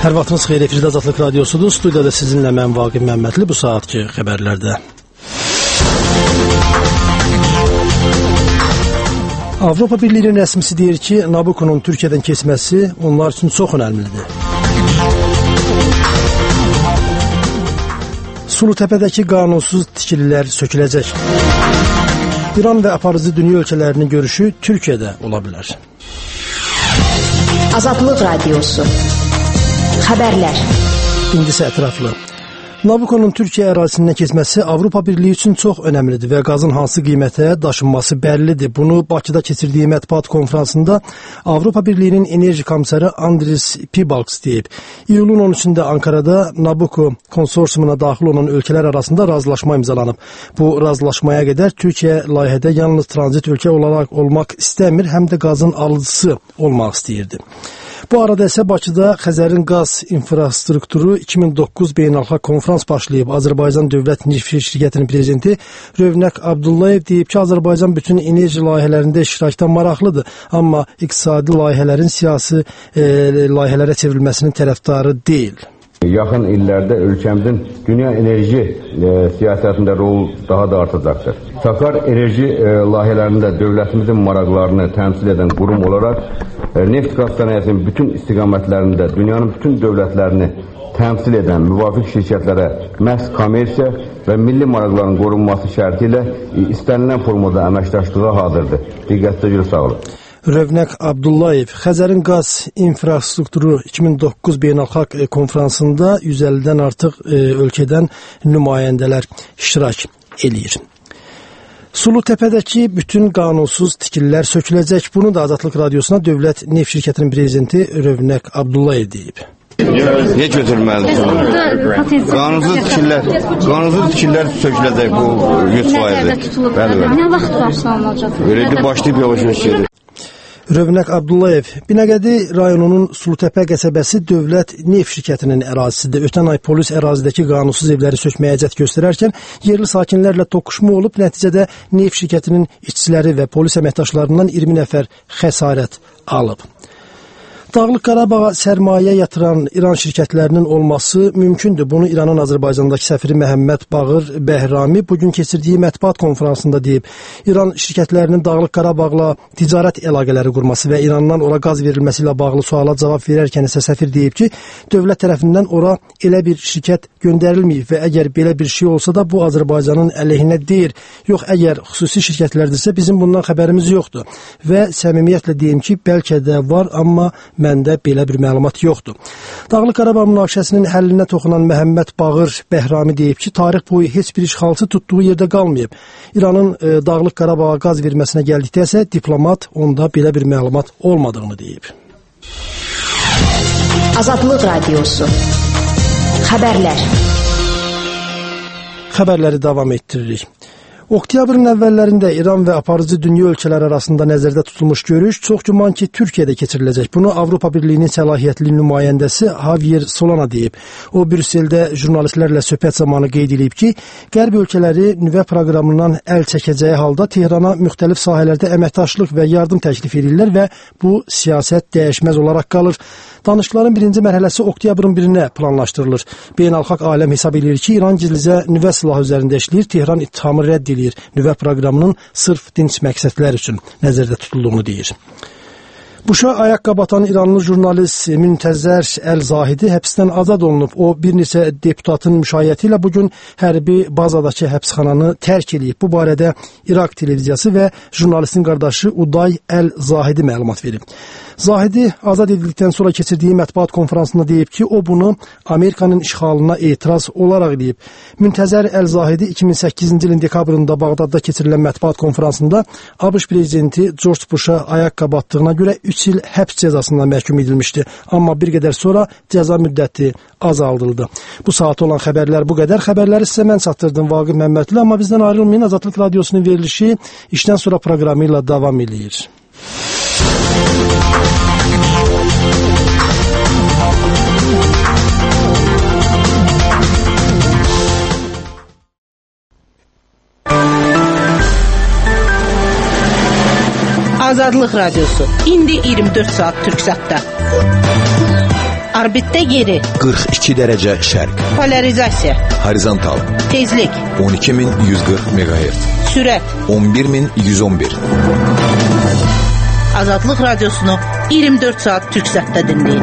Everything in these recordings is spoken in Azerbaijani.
Hər vaxtınız xeyir, efirdə Azadlıq Radiosudur. Studiyada sizinlə mən Vaqif Məmmədli. Bu saatki xəbərlərdə Avropa Birliyinin rəsmisi deyir ki, Nabuco'nun Türkiyədən keçməsi onlar üçün çox önəmlidir. Sulutəpədəki qanunsuz tikililər söküləcək. İran və aparıcı dünya ölkələrinin görüşü Türkiyədə ola bilər. Azadlıq Radiosu. Xəbərlər. İndi isə ətraflı. Nabuco'nun Türkiyə ərazisindən keçməsi Avropa Birliyi üçün çox önəmlidir və qazın hansı qiymətə daşınması bəllidir. Bunu Bakıda keçirdiyi mətbuat konfransında Avropa Birliyinin enerji komissarı Andris Piebalgs deyib. İyulun 13-də Ankara'da Nabuco konsorsiyumuna daxil olan ölkələr arasında razılaşma imzalanıb. Bu razılaşmaya qədər Türkiyə layihədə yalnız tranzit ölkə olaraq olmaq istəmir, həm də qazın alıcısı olmaq istəyirdi. Bu arada isə Bakıda Xəzərin qaz infrastrukturu 2009 beynəlxalq konfrans başlayıb. Azərbaycan Dövlət Neft Şirkətinin prezidenti Rövnəq Abdullayev deyib ki, Azərbaycan bütün enerji layihələrində iştirakdan maraqlıdır, amma iqtisadi layihələrin siyasi layihələrə çevrilməsinin tərəfdarı deyil. Yaxın illərdə ölkəmizin dünya enerji siyasətində rol daha da artacaqdır. Sakar enerji layihələrində dövlətimizin maraqlarını təmsil edən qurum olaraq neft-qaz sənayesinin bütün istiqamətlərində dünyanın bütün dövlətlərini təmsil edən müvafiq şirkətlərə məhz kommersiya və milli maraqların qorunması şərti ilə istənilən formada əməkdaşlığa hazırdır. Diqqətlə görə sağ olun. Rövnəq Abdullayev Xəzərin qaz infrastrukturu 2009 beynəlxalq konfransında 150-dən artıq ölkədən nümayəndələr iştirak eləyir. Sulutəpədəki bütün qanunsuz tikililər söküləcək. Bunu da Azadlıq Radiosuna Dövlət Neft Şirkətinin prezidenti Rövnəq Abdullayev deyib. Niyə götürməlidir? Qanunsuz tikillər söküləcək bu 100%. Nə vaxt başlanacaq? Öyle başlayıb yavaş-yavaş gedir. Rövnəq Abdullayev Binəqədi rayonunun Sulutəpə qəsəbəsi Dövlət Neft Şirkətinin ərazisidir. Ötən ay polis ərazidəki qanunsuz evləri sökməyə cəhd göstərərkən yerli sakinlərlə toqquşma olub, nəticədə Neft Şirkətinin işçiləri və polis əməkdaşlarından 20 nəfər xəsarət alıb. Dağlıq Qarabağa sərmayə yatıran İran şirkətlərinin olması mümkündür. Bunu İranın Azərbaycandakı səfiri Məhəmməd Bağır Bəhrami bugün keçirdiyi mətbuat konfransında deyib. İran şirkətlərinin Dağlıq Qarabağla ticarət əlaqələri qurması və İrandan ora qaz verilməsi ilə bağlı suala cavab verərkən isə səfir deyib ki, dövlət tərəfindən ora elə bir şirkət göndərilməyib və əgər belə bir şey olsa da bu Azərbaycanın əleyhinə deyil. Yox, əgər xüsusi şirkətlərdirsə bizim bundan xəbərimiz yoxdur və səmimiyyətlə deyim ki, bəlkə də var, amma məndə belə bir məlumat yoxdur. Dağlıq Qarabağ münaqişəsinin həllinə toxunan Məhəmməd Bağır Bəhrami deyib ki, tarix boyu heç bir işğalçı tutduğu yerdə qalmayıb. İranın Dağlıq Qarabağa qaz verməsinə gəldikdə isə diplomat onda belə bir məlumat olmadığını deyib. Azadlıq Radiosu. Xəbərlər. Xəbərləri davam etdiririk. Oktyabrın əvvəllərində İran və aparıcı dünya ölkələri arasında nəzərdə tutulmuş görüş çox güman ki, Türkiyədə keçiriləcək. Bunu Avropa Birliyinin səlahiyyətli nümayəndəsi Javier Solana deyib. O, Brüsseldə jurnalistlərlə söhbət zamanı qeyd edib ki, Qərb ölkələri nüvə proqramından əl çəkəcəyi halda Tehrana müxtəlif sahələrdə əməkdaşlıq və yardım təklif edirlər və bu siyasət dəyişməz olaraq qalır. Danışıqların birinci mərhələsi oktyabrın 1-nə planlaşdırılır. Beynəlxalq aləm hesab edir ki, İran gizlicə nüvə silahı üzərində işləyir, Tehran ittihamı rədd edir. Nüvə proqramının sırf dinc məqsədlər üçün nəzərdə tutulduğunu deyir. Buşa ayaqqabı atan İranlı jurnalist Müntəzər Əl-Zahidi həbsdən azad olunub. O, bir neçə deputatın müşayiəti ilə bugün hərbi bazadakı həbsxananı tərk edib. Bu barədə İraq televiziyası və jurnalistin qardaşı Uday Əl-Zahidi məlumat verib. Zahidi azad edildikdən sonra keçirdiyi mətbuat konfransında deyib ki, o bunu Amerikanın işğalına etiraz olaraq deyib. Müntəzər Əl-Zahidi 2008-ci ilin dekabrında Bağdadda keçirilən mətbuat konfransında ABŞ prezidenti George Bush'a ayaqqabı atdığına görə 3 il həbs cəzasından məhkum edilmişdi. Amma bir qədər sonra cəza müddəti azaldıldı. Bu saat olan xəbərlər bu qədər. Xəbərləri sizə mən çatdırdım Vaqif Məmmədli, amma bizdən ayrılmayın. Azadlıq Radiosunun verilişi işdən sonra proqramı ilə davam edir. Azadlıq Radiosu. İndi 24 saat Türksatda. Orbitdə yeri 42 dərəcə şərq. Polarizasiya Horizontal tezlik 12140 MHz. Sürət 11111. Azadlıq radiosunu 24 saat Türk Sat'ta dinləyin.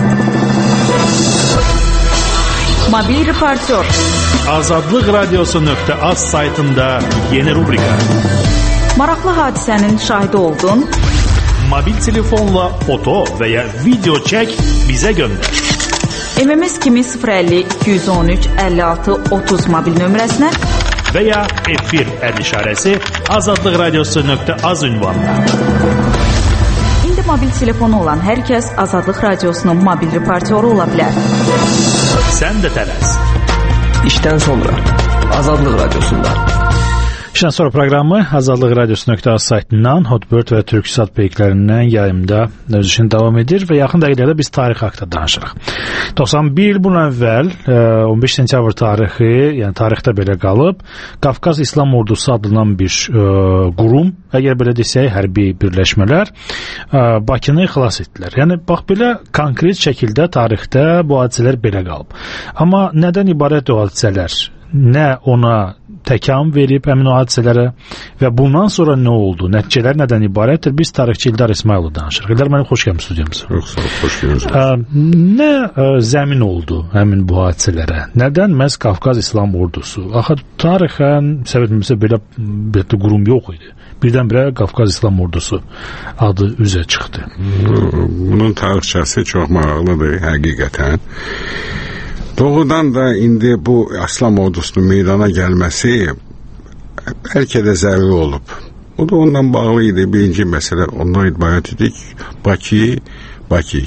Mobil reportör. Azadlıq radiosu.az saytında yeni rubrika. Maraqlı hadisənin şahidi oldun. Mobil telefonla foto veya video çek, bize gönder. MMS kimi 050 213 56 30 mobil nömrəsinə veya F1 el işarəsi Azadlıq radiosu.az ünvanına. İndi mobil telefonu olan hər kəs Azadlıq radiosunun mobil reportyoru ola bilər. Sən də tələs. İşdən sonra Azadlıq radiosunda. İşdən sonra proqramı Azadlıq radiosu.az saytından Hotbird və Türksat peyklərindən yayımda öz işini davam edir və yaxın dəqiqələrdə biz tarix haqqında danışırıq. 91 il bundan əvvəl 15 sentyabr tarixi, yəni tarixdə belə qalıb, Qafqaz İslam Ordusu adlanan bir qurum, əgər belə desək, hərbi birləşmələr Bakını xilas etdilər. Yəni bax belə konkret şəkildə tarixdə bu hadisələr belə qalıb. Amma nədən ibarət o hadisələr? Nə ona təkan verib həmin o hadisələrə və bundan sonra nə oldu? Nəticələr nədən ibarətdir? Biz tarixçi İldar İsmailov danışırıq. İldar, mənə xoş gəlmiş studiyamıza. Xoş gəlmiş. Nə zəmin oldu həmin bu hadisələrə? Nədən məhz Qafqaz İslam Ordusu? Axı tarixən səbəbimizdə belə qurum yox idi. Birdən-birə Qafqaz İslam Ordusu adı üzə çıxdı. Bunun tarixçəsi çox maraqlıdır həqiqətən. Doğrudan da indi bu İslam ordusunun meydana gəlməsi bəlkə də zəruri olub. O da ondan bağlı idi. Birinci məsələ ondan ibarət idi ki, Bakı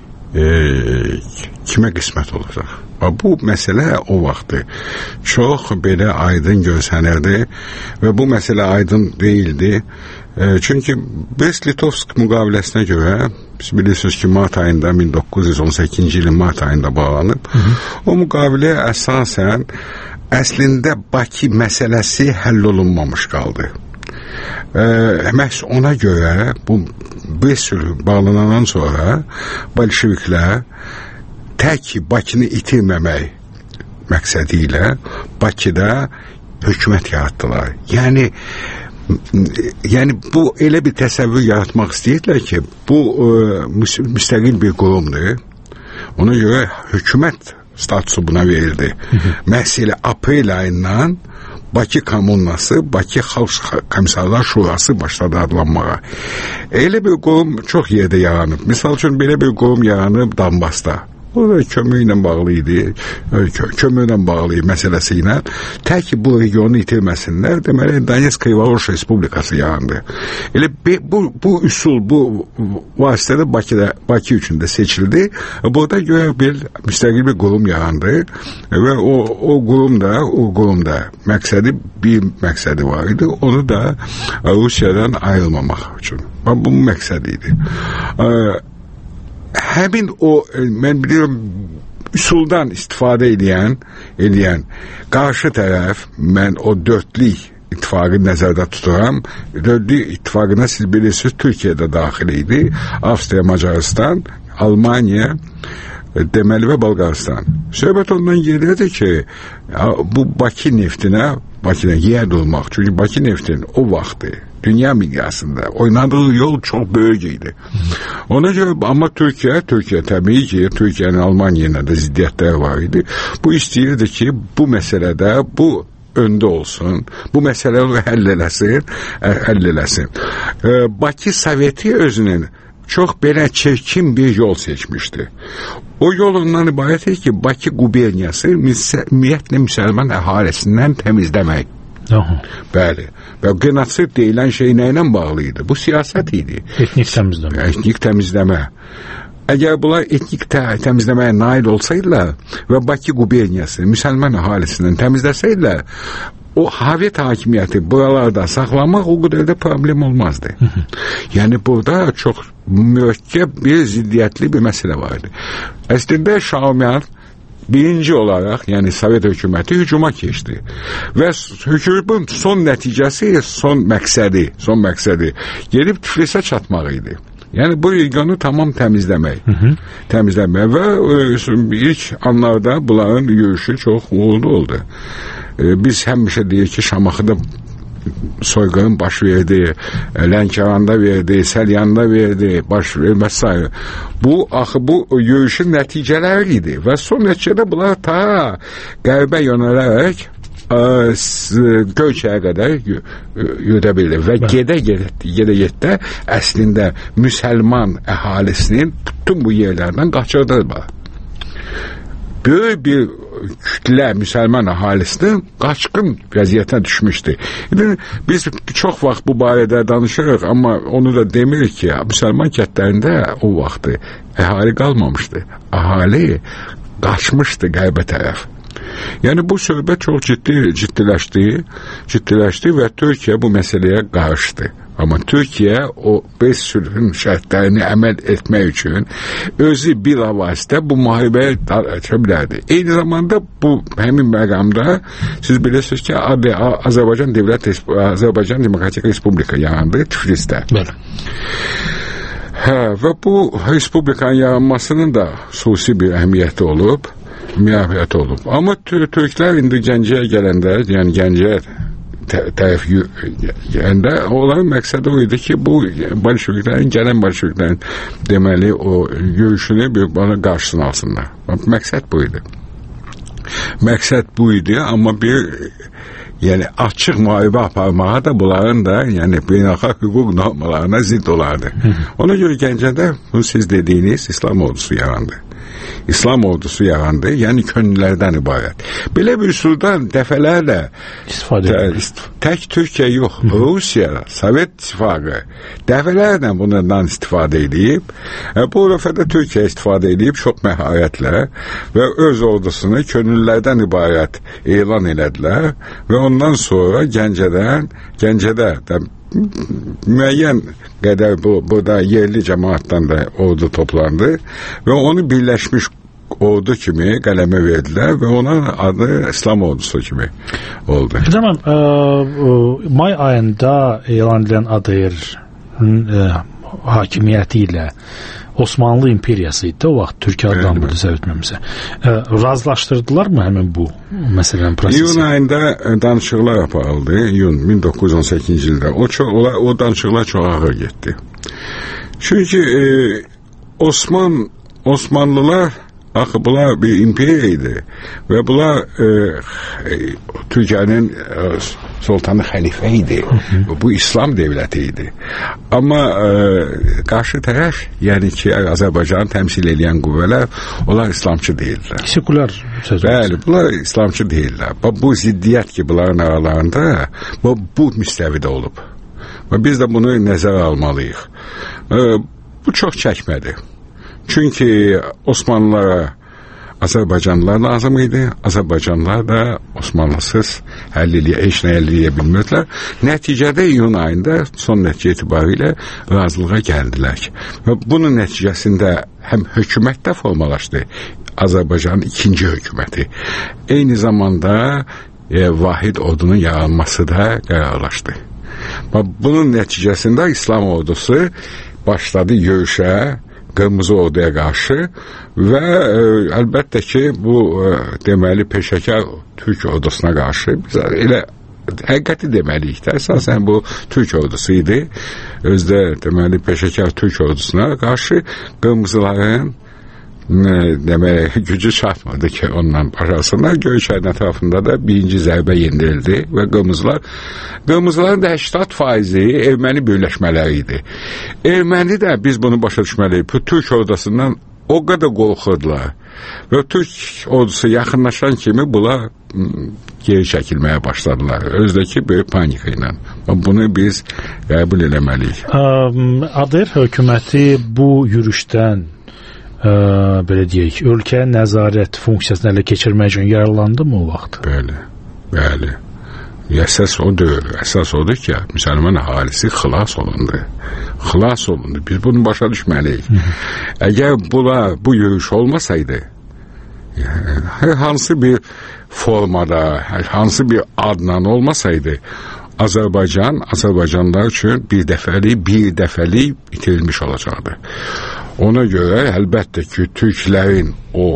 kimə qismət olacaq? Bu məsələ o vaxtı çox belə aydın görsənirdi və bu məsələ aydın deyildi. Çünki Brest-Litovsk müqaviləsinə görə, siz bilirsiniz ki, mart ayında, 1918-ci ilin mart ayında bağlanıb. O müqavilə əsasən əslində Bakı məsələsi həll olunmamış qaldı. Məhz ona görə bu Brest sülhü bağlanandan sonra Bolşeviklər tək Bakını itirməmək məqsədi ilə Bakıda hökumət yaratdılar. Yəni bu elə bir təsəvvür yaratmaq istəyirdilər ki, bu müstəqil bir qurumdur. Ona görə hökumət statusu buna verildi. Məsələ aprel ayından Bakı Kommunası, Bakı Xalq Komissarlar Şurası başladı adlanmağa. Elə bir qurum çox yerdə yaranıb. Misal üçün belə bir qurum yaranıb Donbasda. O da kömürlə bağlı idi, kömürlə bağlı məsələsi ilə. Tək ki, bu regionu itirməsinlər, deməli, Donetsk Krivoruş Respublikası yarandı. Elə bu üsul, bu vasitədə Bakı üçün də seçildi. Burada görə bir müstəqil bir qurum yarandı və o qurumda bir məqsədi var idi. Onu da Rusiyadan ayrılmamaq üçün. Bu məqsədi idi. Həmin o, mən biliyorum, üsuldan istifadə edən qarşı tərəf, mən o dörtlük ittifaqı nəzərdə tuturam. Dörtlük ittifaqına siz bilirsiniz, Türkiye'də daxil idi. Avstriya, Macaristan, Almanya, deməli və Bolqaristan. Söhbət ondan gedirdi ki, bu Bakı neftinə yer durmaq. Çünki Bakı neftin o vaxtı dünya miqyasında oynadığı yol çox böyük idi. Ona görə, amma Türkiyə təbii ki, Türkiyənin Almanya'yla da ziddiyyətləri var idi. Bu istəyirdi ki, bu məsələdə bu öndə olsun, bu məsələləri həll eləsin. Bakı Soveti özünün çox belə çirkin bir yol seçmişdi. O yol ondan ibarət ki, Bakı quberniyası ümumiyyətlə müsəlman əhalisindən təmizləmək. Bəli. Və genosid deyilən şey nə ilə bağlı idi? Bu siyasət idi. Etnik təmizləmə. Əgər bunlar etnik təmizləməyə nail olsaydılar və Bakı quberniyası müsəlman əhalisindən təmizləsəydilər, o Sovet hakimiyyəti buralarda saxlamaq o qədər də problem olmazdı. Yəni burada çox mürəkkəb bir ziddiyyətli bir məsələ vardı. Əslində Şaumyan birinci olaraq, yəni Sovet hökuməti hücuma keçdi. Və hücumun son nəticəsi, son məqsədi gedib Tiflisə çatmaq idi. Yəni bu regionu tamam təmizləmək. Təmizləmək və ilk anlarda bunların yürüyüşü çox uğurlu oldu. Biz həmişə deyir ki, Şamaxıda soyqırım baş verdi, Lənkəranda verdi, Səlyanda verdi, baş verməsi. Bu yürüyüşün nəticələri idi və son nəticədə bunlar ta qərbə yönələrək Göyçəyə qədər yürüdə bilir və gedə əslində müsəlman əhalisinin bütün bu yerlərdən qaçırdırlar. Böyük bir kütlə müsəlman əhalisinin qaçqın vəziyyətinə düşmüşdü. Biz çox vaxt bu barədə danışırıq, amma onu da demirik ki, müsəlman kəndlərində o vaxtı əhali qalmamışdı. Əhali qaçmışdı qərbə tərəf. Yəni bu söhbət çox ciddiləşdi və Türkiyə bu məsələyə qarışdı. Amma Türkiyə o 5 sülhün şərtlərini əməl etmək üçün özü bilavasitə bu müharibəyə aça bilərdi. Eyni zamanda bu həmin məqamda siz bilirsiniz ki, Azərbaycan Demokratik Respublika yarandı Tiflisdə. Bəli. Və bu respublikanın yaranmasının da xüsusi bir əhəmiyyəti olub. Amma Türklər indi Gəncəyə gələndə, yəni Gəncəyə tərəf gələndə onların məqsədi o idi ki, bu gələn bolşeviklərin deməli o yürüyüşünü bana qarşısını alsınlar. Məqsəd bu idi, amma yəni açıq müharibə aparmağa da bunların da yəni beynəlxalq hüquq normalarına zidd olardı. Ona görə Gəncədə bu siz dediyiniz İslam ordusu yarandı. Yəni könüllərdən ibarət. Belə bir üsuldan dəfələrlə tək Türkiyə yox, Rusiya, Sovet İttifaqı dəfələrlə bundan istifadə edib. Bu dəfədə Türkiyə istifadə edib çox məharətlə və öz ordusunu könüllərdən ibarət elan elədilər və ondan sonra Gəncədə müəyyən qədər burada yerli cəmaatdan da ordu toplandı və onu birləşmiş ordu kimi qələmə verdilər və onun adı İslam ordusu kimi oldu. Zaman may ayında elan edilən ADR hakimiyyəti ilə Osmanlı imperiyası idi o vaxt, Türkiyə adlanırdı səhv etməmsə. Razılaşdırdılar mı həmin bu məsələnin prosesi? İyun ayında danışıqlar aparıldı, İyun 1918-ci ildə. O danışıqlar çox ağır getdi. Çünki Osmanlılar axı bunlar bir imperiya idi və bunlar Türkiyənin sultanı xəlifə idi. Bu İslam devləti idi. Amma qarşı tərəf, yəni ki, Azərbaycanı təmsil edən qüvvələr, onlar İslamçı deyildilər. Sekular söz. Bəli, bunlar İslamçı deyildilər. Bu ziddiyyət ki, bunların aralarında bu müstəvidə olub. Və biz də bunu nəzərə almalıyıq. Bu çox çəkmədi. Çünki Osmanlılara Azərbaycanlılar lazım idi. Azərbaycanlılar da Osmanlısız heç nə əldə edə bilmirdilər. Nəticədə iyun ayında son nəticə etibarilə razılığa gəldilər. Və bunun nəticəsində həm hökumət də formalaşdı. Azərbaycanın ikinci hökuməti. Eyni zamanda vahid ordunun yaranması da qərarlaşdı. Bunun nəticəsində İslam ordusu başladı yürüyüşə, Qırmızı orduya qarşı və əlbəttə ki, bu deməli peşəkar Türk ordusuna qarşı elə həqiqəti deməliyik də, əsasən bu Türk ordusu idi. Özdə deməli peşəkar Türk ordusuna qarşı Qırmızıların demək gücü çatmadı ki, ondan başlasınlar. Göyçəyin ətrafında da birinci zərbə yendirildi və Qırmızıların da 80% erməni birləşmələri idi. Erməni də biz bunu başa düşməliyik. Türk ordusundan o qədər qorxurdular və Türk ordusu yaxınlaşan kimi bunlar geri çəkilməyə başladılar. Özdəki böyük panika ilə. Bunu biz qəbul eləməliyik. ADR hökuməti bu yürüşdən belə deyək, ölkəyə nəzarət funksiyasını ələ keçirmək üçün yararlandı mı o vaxt? Bəli. Əsas odur ki, müsəlman əhalisi xilas olundu. Biz bunu başa düşməliyik. Əgər bu yürüyüş olmasaydı, hansı bir formada, hansı bir adla olmasaydı, Azərbaycanlılar üçün bir dəfəlik itirilmiş olacaqdır. Ona görə əlbəttə ki, türklərin o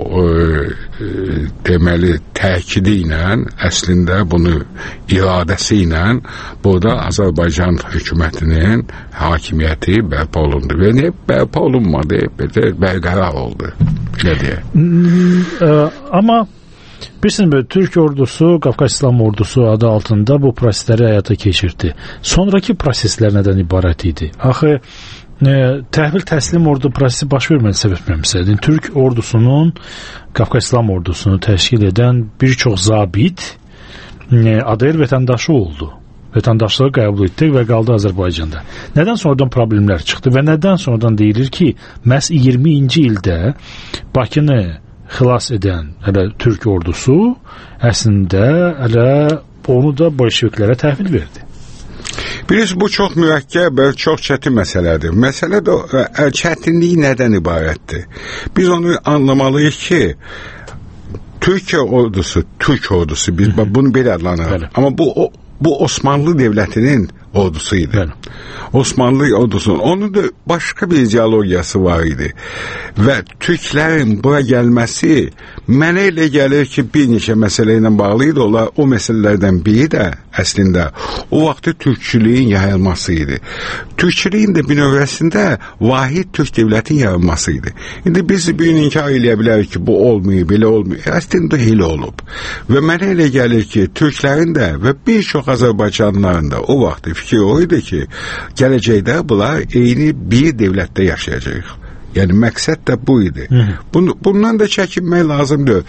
deməli təkidi ilə, əslində bunu iradəsi ilə burada Azərbaycan hökumətinin hakimiyyəti bərpa olundu. Və nə bərpa olunmadı, bərqərar oldu. Elə deyə. Amma bilirsiniz, böyle Türk ordusu, Qafqaz İslam ordusu adı altında bu prosesləri həyata keçirdi. Sonraki proseslər nədən ibarət idi? Axı təhvil təslim ordu prosesi baş vermədi səbəbməmsə. Türk ordusunun, Qafqaz İslam ordusunu təşkil edən bir çox zabit ADR vətəndaşı oldu. Vətəndaşlığı qəbul etdik və qaldı Azərbaycanda. Nədən sonradan problemlər çıxdı və nədən sonradan deyilir ki, məhz 20-ci ildə Bakını xilas edən Türk ordusu əslində onu da bolşeviklərə təhvil verdi. Bilirsiniz, bu çox mürəkkəb və çox çətin məsələdir. Məsələ də çətinliyi nədən ibarətdir? Biz onu anlamalıyıq ki, Türkiyə ordusu, Türk ordusu, biz bunu belə adlanırıq. Amma bu Osmanlı Devlətinin ordusu idi. Osmanlı ordusunun, onun da başqa bir ideologiyası var idi. Və Türklərin bura gəlməsi mənə elə gəlir ki, bir neçə məsələ ilə bağlı idi. O məsələlərdən biri də əslində o vaxtı türkçülüyün yayılması idi. Türkçülüyün də bir növrəsində vahid Türk devlətin yayılması idi. İndi biz bir gün inkar eləyə bilərik ki, bu olmuyor, belə olmuyor. Əslində elə olub. Və mənə elə gəlir ki, Türklərin də və bir çox Azərbaycanlıların da o vaxtı fikir o idi ki, gələcəkdə bunlar eyni bir devlətdə yaşayacaq. Yəni məqsəd də bu idi. Bundan da çəkinmək lazımdır.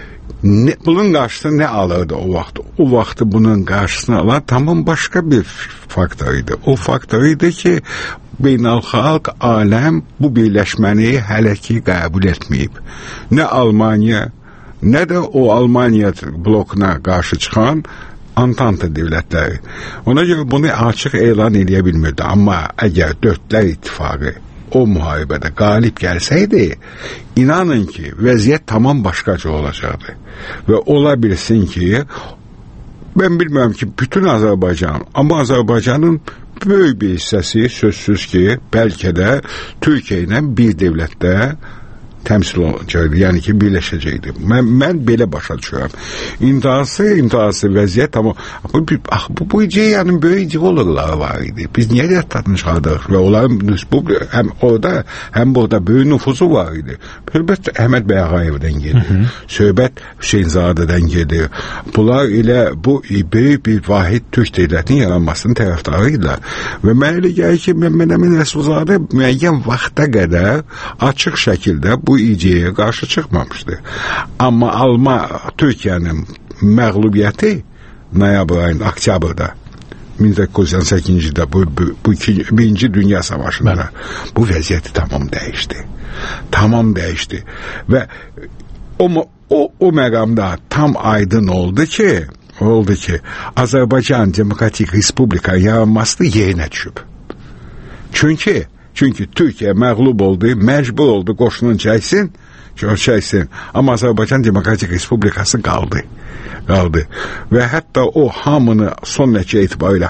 Bunun qarşısını nə alırdı o vaxt? O vaxtı bunun qarşısını alan tamam başqa bir faktor idi. O faktor idi ki, beynəlxalq aləm bu birləşməni hələ ki qəbul etməyib. Nə Almaniya, nə də o Almaniya blokuna qarşı çıxan Antanta devlətləri. Ona görə bunu açıq elan edə bilmirdi. Amma əgər Dördlər İttifaqı o müharibədə qalib gəlsəydi, inanın ki, vəziyyət tamam başqaca olacaqdı. Və ola bilsin ki, ben bilmirəm ki, bütün Azərbaycan, amma Azərbaycanın böyük bir hissəsi sözsüz ki, bəlkə də Türkiyə ilə bir devlətdə təmsil olacaqdı, yəni ki, birləşəcəkdi. Mən belə başa düşürəm. İntihası vəziyyət, amma bu ideyanın böyük ideoloqları var idi. Biz niyə rəddadını çıxardıq və onların həm orada, həm burada böyük nüfuzu var idi. Söhbət Əhməd bəy Ağayevdən gedir. Söhbət Hüseynzadədən gedir. Bunlar elə bu böyük bir vahid Türk devlətinin yaranmasının tərəfdarıydılar. Və mən elə gəlir ki, Məmməd Əmin Rəsulzadə müəyyən vaxta qədər açıq şəkildə bu ideyaya qarşı çıxmamışdı. Amma Türkiyənin məğlubiyyəti noyabr ayında, oktyabrda 1918-ci ildə bu birinci Dünya Savaşında bu vəziyyəti tamam dəyişdi. Tamam dəyişdi. Və o məqamda tam aydın oldu ki, Azərbaycan Demokratik Respublika yaranması yerinə düşüb. Çünki Türkiyə məğlub oldu, məcbur oldu qoşunun çəksin. Amma Azərbaycan Demokratik Respublikası qaldı. Və hətta o hamını son nəticə etibarilə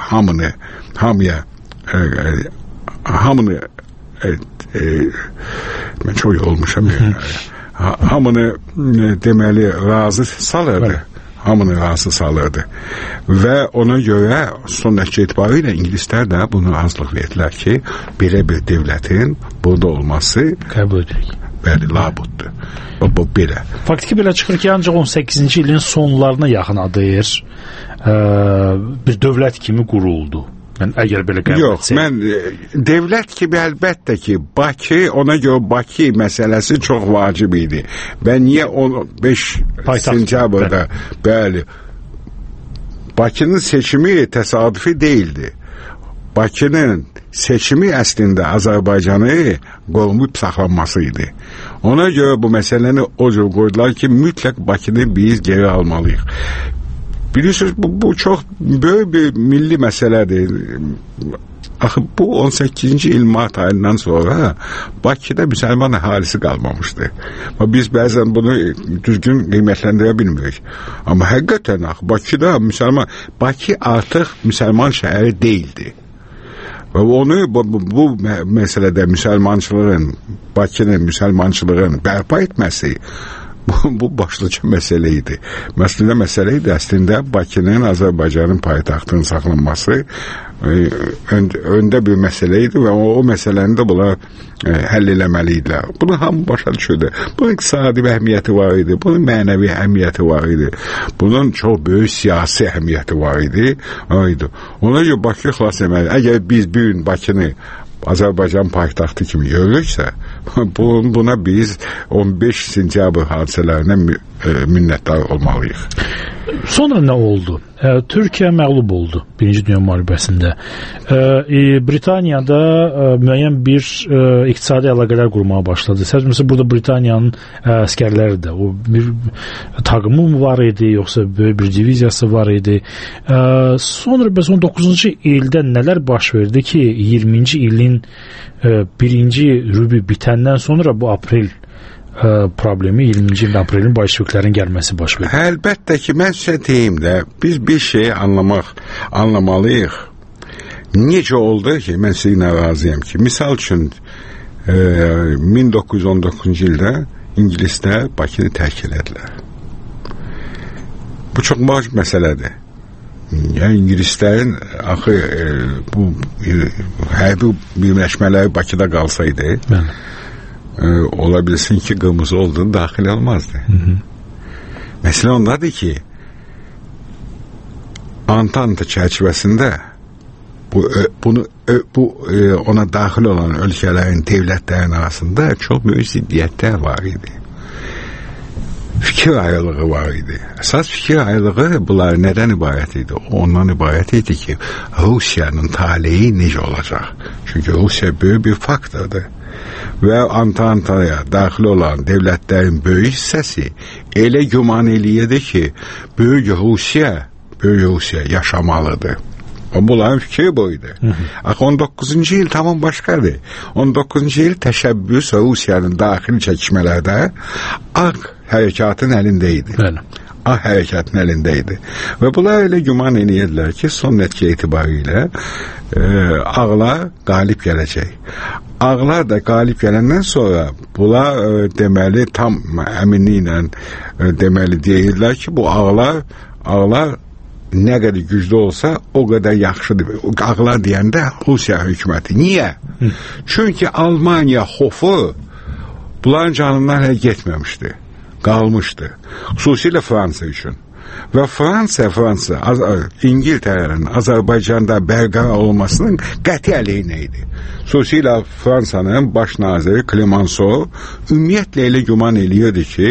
mən çox yorulmuşam. Hamını deməli razı salırdı. Hamını razı salırdı. Və ona görə son nəticə etibarilə İngilislər də bunu razılıq verdilər ki, belə bir devlətin burada olması qəbul edirik. Bəli, labuddur. Bu belə. Faktiki belə çıxır ki, ancaq 18-ci ilin sonlarına yaxın ADR bir dövlət kimi quruldu. Yəni, əgər belə qəbul etsək. Yox, devlət kimi əlbəttə ki, ona görə Bakı məsələsi çox vacib idi. Və niyə 5 sentyabrda, bəli, Bakının seçimi təsadüfi deyildi. Bakının seçimi əslində Azərbaycanı qorunub saxlanması idi. Ona görə bu məsələni o cür qoydular ki, mütləq Bakını biz geri almalıyıq. Bilirsiniz, bu çox böyük bir milli məsələdir. Axı bu 18-ci il mart ayından sonra Bakıda müsəlman əhalisi qalmamışdı. Biz bəzən bunu düzgün qiymətləndirə bilmirik. Amma həqiqətən Bakıda Bakı artıq müsəlman şəhəri deyildi. Və onu bu məsələdə Bakının müsəlmançılığın bərpa etməsi bu başlıca məsələ idi. Məsələ idi əslində Bakının Azərbaycanın paytaxtının saxlanması öndə bir məsələ idi və o məsələni də bunlar həll eləməli idilər. Bunu hamı başa düşürdü. Bunun iqtisadi bir əhəmiyyəti var idi, bunun mənəvi əhəmiyyəti var idi, bunun çox böyük siyasi əhəmiyyəti var idi. Ona görə Bakı xilas etməli. Əgər biz bir gün Bakını Azərbaycan paytaxtı kimi görürüksə, buna biz 15 sentyabr hadisələrinə minnətdar olmalıyıq. Sonra nə oldu? Türkiyə məğlub oldu Birinci Dünya müharibəsində. Britaniyada müəyyən bir iqtisadi əlaqələr qurmağa başladı. Məsələn, burada Britaniyanın əskərləri də, o bir taqımı mı var idi, yoxsa böyük bir diviziyası var idi. Sonra 19-cu ildə nələr baş verdi ki, 20-ci ilin birinci rübü bitəndən sonra bu aprel problemi 20-ci ildə aprelin bolşeviklərin gəlməsi baş verir. Əlbəttə ki, mən sizə deyim də, biz bir şeyi anlamalıyıq. Necə oldu ki, mən sizinlə razıyam ki, misal üçün 1919-cu ildə İngilislər Bakını tərk elədilər. Bu çox vacib məsələdir. Yəni İngilislərin bu hərbi birləşmələri Bakıda qalsaydı, ola bilsin ki, qırmızı olduğunu daxil olmazdı. Məsələ ondadır ki, Antanta çərçivəsində ona daxil olan ölkələrin, devlətlərin arasında çox böyük ziddiyyətlər var idi. Fikir ayrılığı var idi. Əsas fikir ayrılığı bunlar nədən ibarət idi? Ondan ibarət idi ki, Rusiyanın taleyi necə olacaq? Çünki Rusiya böyük bir faktordur. Və Antantaya daxil olan devlətlərin böyük hissəsi elə güman eləyirdi ki, böyük Rusiya yaşamalıdır. Bunların fikri buydu. 19-cu il tamam başqadır. 19-cu il təşəbbüs Rusiyanın daxil çəkişmələrdə Ağ hərəkatın əlində idi. Ağ hərəkatın əlində idi. Və bunlar elə güman edirdilər ki, son nəticə etibarilə Ağlar qalib gələcək. Ağlar da qalib gələndən sonra bunlar deməli tam əminliklə deməli deyirlər ki, bu ağlar nə qədər güclü olsa o qədər yaxşıdır. Ağlar deyəndə Rusiya hökuməti. Niyə? Çünki Almaniya xofu bunların canından hələ getməmişdi. Qalmışdı. Xüsusilə Fransa üçün. Və Fransa İngiltərənin Azərbaycanda bərqərar olmasının qəti əleyhinə idi. Xüsusilə Fransanın baş naziri Clemenceau ümumiyyətlə elə güman eləyirdi ki,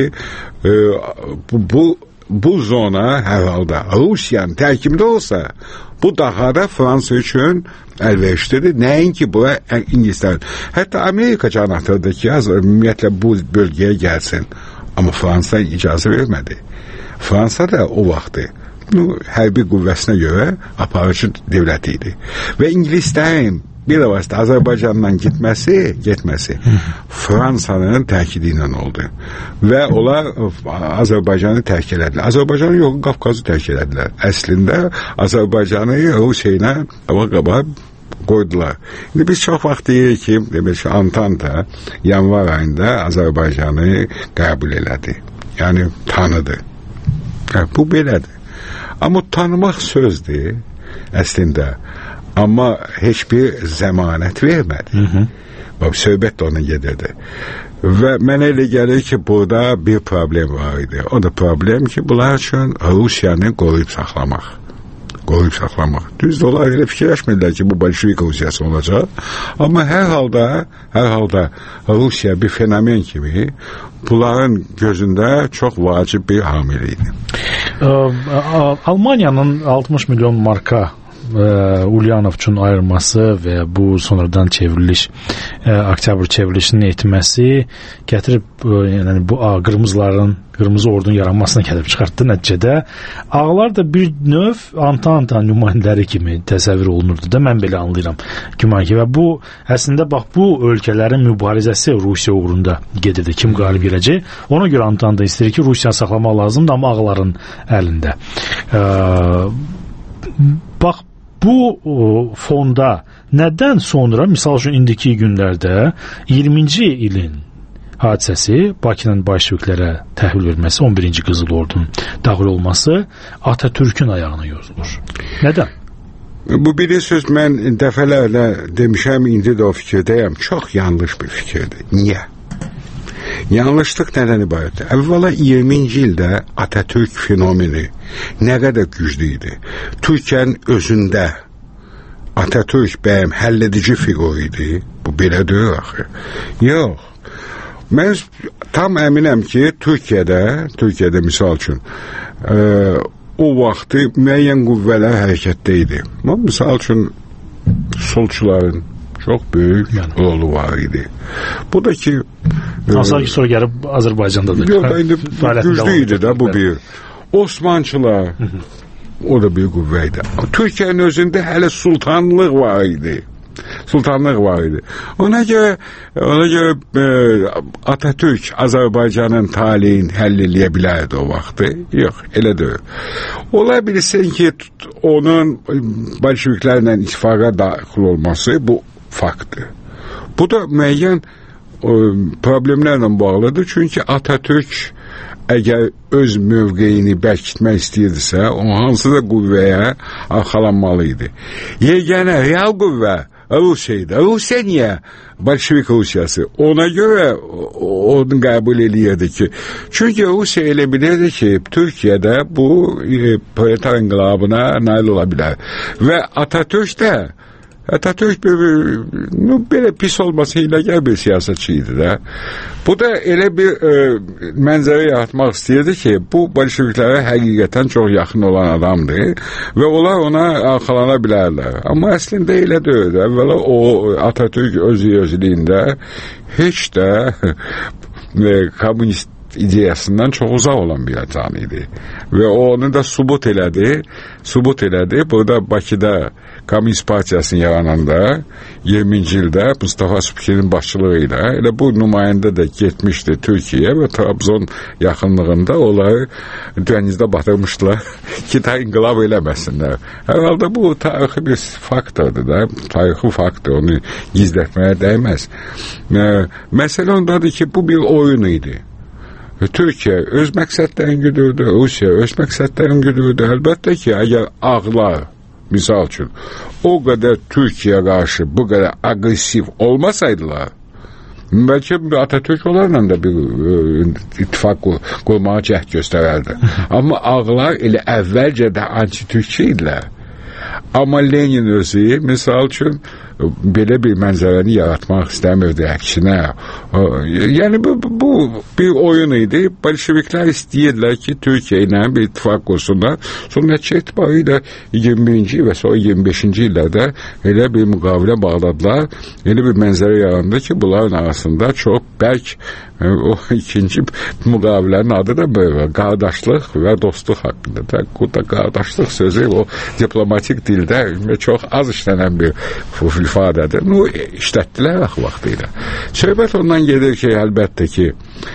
bu zona hər halda Rusiyanın tərkibində olsa, bu daha da Fransa üçün əlverişlidir. Nəinki bura İngiltərə. Hətta Amerika can atırdı ki, ümumiyyətlə bu bölgəyə gəlsin. Amma Fransa icazə vermədi. Fransa da o vaxtı hərbi qüvvəsinə görə aparıcı devlət idi. Və İngilislərin bir vasitə Azərbaycandan getməsi Fransanın təkidi ilə oldu. Və onlar Azərbaycanı tərk elədilər. Azərbaycanı yox, Qafqazı tərk elədilər. Əslində Azərbaycanı Rusiya ilə qaba qoydular. İndi biz çox vaxt deyirik ki, demək ki, Antanta yanvar ayında Azərbaycanı qəbul elədi. Yəni tanıdı. Bu belədir. Amma tanımaq sözdür əslində. Amma heç bir zəmanət vermədi. Söhbət də ona gedirdi. Və mənə elə gəlir ki, burada bir problem var idi. O da problem ki, bunlar üçün Rusiyanı qoruyub saxlamaq. Düz dolar elə fikirləşmirlər ki, bu bolşevik Rusiyası olacaq. Amma hər halda Rusiya bir fenomen kimi bunların gözündə çox vacib bir hamil idi. Almaniyanın 60 milyon marka Ulyanovun ayrılması və bu sonradan çevriliş, oktyabr çevrilişinin etməsi gətirib yəni bu qırmızı ordunun yaranmasına gəlib çıxartdı nəticədə. Ağlar da bir növ Antanta nümayəndələri kimi təsəvvür olunurdu da, mən belə anlayıram güman ki, və bu əslində bax bu ölkələrin mübarizəsi Rusiya uğrunda gedirdi. Kim qalib gələcək? Ona görə Antanta istəyir ki, Rusiya saxlamaq lazımdır, amma ağların əlində. Bax bu fonda nədən sonra, misal üçün indiki günlərdə 20-ci ilin hadisəsi, Bakının bolşeviklərə təhvil verməsi, 11-ci Qızıl Ordunun daxil olması Atatürk'ün ayağına yorulur. Nədən? Bu biri söz mən dəfələrlə demişəm, indi də o fikirdəyəm. Çox yanlış bir fikirdir. Niyə? Yanlışlıq nədən ibarətdir? Əvvəla 20-ci ildə Atatürk fenomeni nə qədər güclü idi. Türkiyənin özündə Atatürk bəyəm həlledici figur idi. Bu belə deyil axı. Yox. Mən tam əminəm ki, Türkiyədə misal üçün o vaxtı müəyyən qüvvələr hərəkətdə idi. Misal üçün solçuların çox böyük rolu var idi. Bu da ki Hansılar ki sonra gəlib Azərbaycandadır. Yox, indi güclü idi də bu bir. Osmançılar o da bir qüvvə idi. Türkiyənin özündə hələ sultanlıq var idi. Ona görə Atatürk Azərbaycanın taleyini həll eləyə bilərdi o vaxtı. Yox, elə deyil. Ola bilsin ki, onun bolşeviklərlə ittifaqa daxil olması bu faktdır. Bu da müəyyən problemlərlə bağlıdır. Çünki Atatürk əgər öz mövqeyini bərkitmək istəyirdisə, o hansısa qüvvəyə arxalanmalı idi. Yeganə real qüvvə Rusiya'ydı. Rusiya niyə? Bolşevik Rusiyası. Ona görə onu qəbul eləyirdi ki, çünki Rusiya elə bilirdi ki, Türkiyədə bu proletar inqilabına nail ola bilər. Və Atatürk belə pis olması hiləgər bir siyasetçi idi də. Bu da elə bir mənzərə yaratmaq istəyirdi ki, bu bolşeviklərə həqiqətən çox yaxın olan adamdır və onlar ona arxalana bilərlər. Amma əslində elə deyildi. Əvvəla o Atatürk özlüyündə heç də kommunist ideyasından çox uzaq olan bir adam idi. Və onu da sübut elədi. Burada Bakıda Komünist Partiyasının yarananda 20-ci ildə Mustafa Subkinin başçılığı ilə elə bu nümayəndə də getmişdi Türkiyə və Trabzon yaxınlığında onları dənizdə batırmışdılar ki, ta inqilab eləməsinlər. Hər halda bu tarixi bir faktordur da, tarixi faktor, onu gizlətməyə dəyməz. Məsələ ondadır ki, bu bir oyun idi. Türkiyə öz məqsədlərini güdürdü, Rusiya öz məqsədlərini güdürdü. Əlbəttə ki, əgər ağlar, misal üçün, o qədər Türkiyə qarşı bu qədər agresiv olmasaydılar, bəlkə Atatürk onlarla da bir ittifaq qurmağa cəhd göstərərdi. Amma ağlar elə əvvəlcə də anti-Türkçə idilər. Amma Lenin özü, misal üçün, belə bir mənzərəni yaratmaq istəmirdi, əksinə. Yəni, bu bir oyun idi. Bolşeviklər istəyirdilər ki, Türkiyə ilə bir ittifaq qursunlar. Sonra nəticə etibarı ilə 21-ci və sonra 25-ci illərdə elə bir müqavilə bağladılar. Elə bir mənzərə yarandı ki, bunların arasında çox bərk o ikinci müqavilənin adı da böyle qardaşlıq və dostluq haqqındadır. Bu da qardaşlıq sözü o diplomatik dildə çox az işlənən bir ifadədir. Bunu işlətdilər vaxtı ilə. Söhbət ondan gedir ki, əlbəttə ki,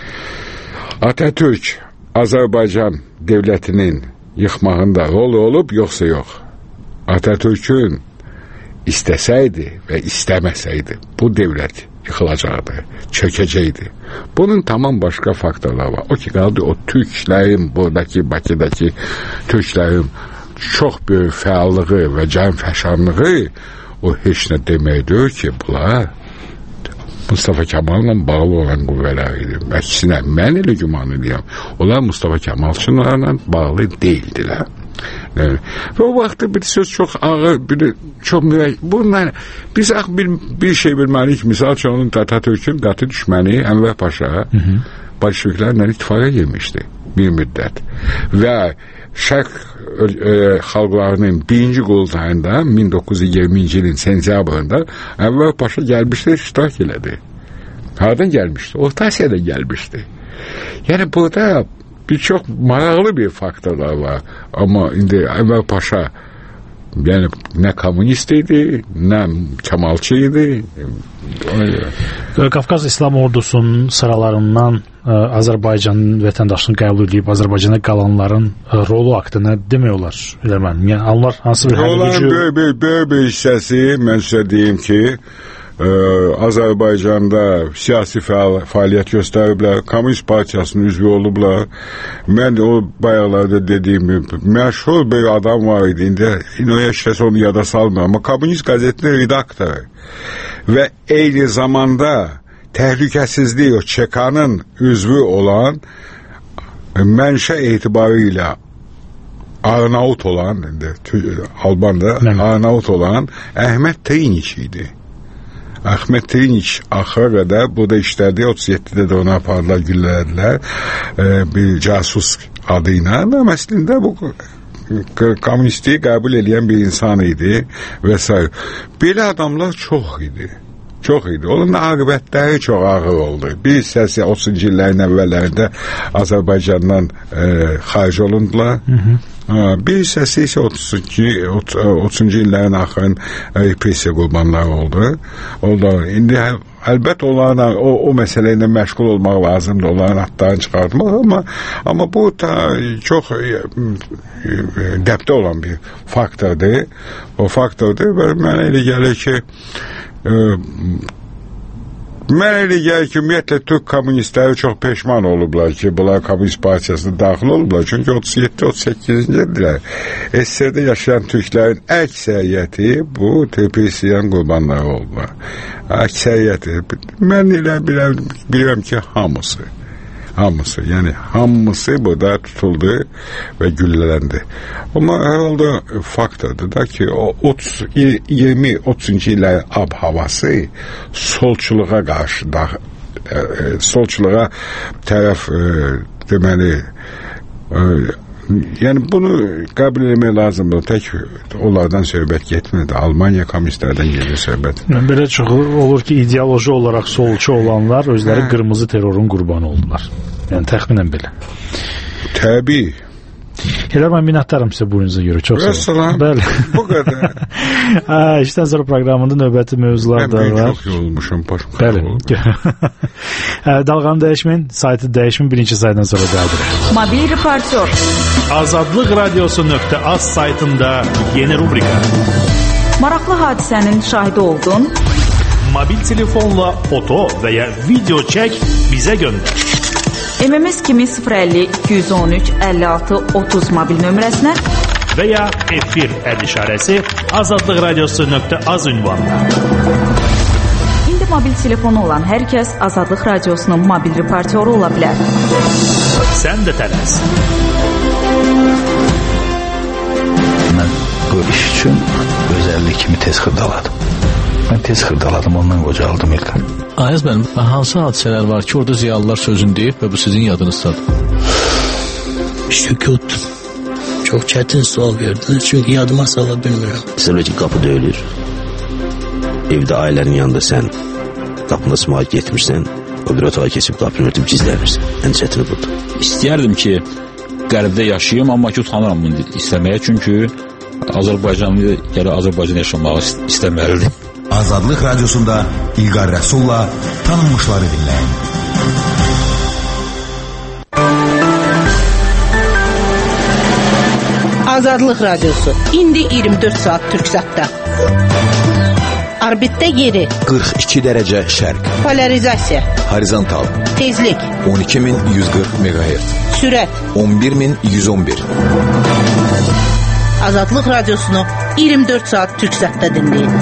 Atatürk Azərbaycan devlətinin yıxmağında rol olub, yoxsa yox. Atatürk'ün istəsəydi və istəməsəydi bu devlət yıxılacaqdı, çökəcəkdi. Bunun tamam başqa faktorlar var. O ki qaldı o Türklərin, buradakı Bakıdakı Türklərin çox böyük fəallığı və canfəşanlığı o heç nə deməkdir ki, bunlar Mustafa Kemal'la bağlı olan qüvvələr idi. Əksinə, mən elə güman edirəm. Onlar Mustafa Kemalçılarla bağlı deyildilər. Və o vaxtda bir söz çox ağır, çox bunlar, biz bir şey bilməliyik. Misal üçün, onun Atatürk'ün qatı düşməni Ənvər Paşa bolşeviklərlə ittifaqa girmişdi bir müddət. Və Şərq xalqlarının birinci qurultayında 1920-ci ilin sentyabrında Enver Paşa gəlmişdi, iştirak elədi. Hardan gəlmişdi? Orta Asiyadan gəlmişdi. Yəni burada bir çox maraqlı bir faktorlar var. Amma indi Enver Paşa yəni nə kommunist idi, nə Kemalçı idi. Qafqaz İslam ordusunun sıralarından Azərbaycanın vətəndaşlığını qəbul edib Azərbaycana qalanların rolu haqqında demək olar. Yəni onlar hansı bir rolların böyük hissəsi mən sizə deyim ki, Azərbaycanda siyasi fəaliyyət göstəriblər, Komünist Partiyasının üzvü olublar. Mən o bayaqlarda dediyim məşhur bir adam var idi, indi o yaşası onu yada salmıyor, amma Komünist qəzetinin redaktoru və eyni zamanda təhlükəsizlik o ÇK-nın üzvü olan mənşə etibarı ilə Arnavut olan, Alban'da Arnavut olan Əhməd Triniç idi. Əhməd Triniç axıra qədər burada işlədi, 37-də də ona apardılar, güllələdilər bir casus adıyla. Amma əslində bu komünistliyi qəbul edən bir insan idi və s. Belə adamlar çox idi. Onun aqibətləri çox ağır oldu. Bir hissəsi 30-cu illərin əvvəllərində Azərbaycandan xaric olundular. Bir hissəsi isə 30-cu illərin axırın repressiya qurbanları oldu. İndi əlbət onlarla o məsələ ilə məşğul olmaq lazımdır, onların adlarını çıxartmaq, amma bu çox dəbdə olan bir faktordur. O faktordur və mənə elə gəlir ki, ümumiyyətlə Türk kommunistləri çox peşman olublar ki, bunlar Komünist Partiyasına daxil olublar. Çünki 37-38-ci illər SSR-də yaşayan Türklərin əksəriyyəti bu repressiyanın qurbanları olublar. Əksəriyyəti. Mən elə bilirəm ki, hamısı, yəni hamısı burada tutuldu və güllələndi. Amma hər halda faktordur da ki, o 20-30-cu illərin ab-havası solçuluğa qarşı solçuluğa tərəf deməli yəni bunu qəbul etmək lazımdır. Tək onlardan söhbət getmədi. Almaniya kommunistlərdən gedir söhbət. Belə çox olur ki, ideoloji olaraq solçu olanlar özləri qırmızı terrorun qurbanı oldular. Yəni təxminən belə. Təbii. Elə mən minnətdaram sizə buyunuza görə. Çox sağ olun. Bəli. Bu qədər. İşdən sonra proqramında növbəti mövzular da var. Mən çox yorulmuşam. Bəli. Dalğanı dəyişməyin, saytı dəyişməyin, birinci saytdan sonra gəldir. Mobil reportyor. Azadlıq Radiosu.az saytında yeni rubrika. Maraqlı hadisənin şahidi oldun. Mobil telefonla foto və ya video çək, bizə göndər. MMS kimi 050 213 56 30 mobil nömrəsinə və ya efir işarəsi Azadlıq Radiosu.az ünvanına. İndi mobil telefonu olan hər kəs Azadlıq Radiosunun mobil reportyoru ola bilər. Sən də tələs. Mən bu iş üçün özəllik kimi tez xırdaladım. Mən tez xırdaladım, ondan qocaldım İlqar. Ayaz mənim, hansı hadisələr var ki, orada ziyalılar sözünü deyib və bu sizin yadınızdadır? Sükut. Çox çətin sual verdiniz, çünki yadıma sala bilmirəm. Məsələn ki, qapı döyülür. Evdə ailənin yanında sən qapını sımağa getmirsən, o bir otağa keçib qapını örtüb gizlənirsən. Ən çətini budur. İstəyərdim ki, qərbdə yaşayım, amma ki, utanıram bunu istəməyə, çünki Azərbaycanlı gələ Azərbaycan yaşamağı istəməlidir. Azadlıq Radiyosunda İlqar Rəsulla tanınmışları dinləyin. Azadlıq Radiosu. İndi 24 saat Türksatda. Orbitdə yeri 42 dərəcə şərq. Polarizasiya. Horizontal. Tezlik 12140 MHz. Sürət 11111. Azadlıq Radiosunu 24 saat Türksatda dinləyin.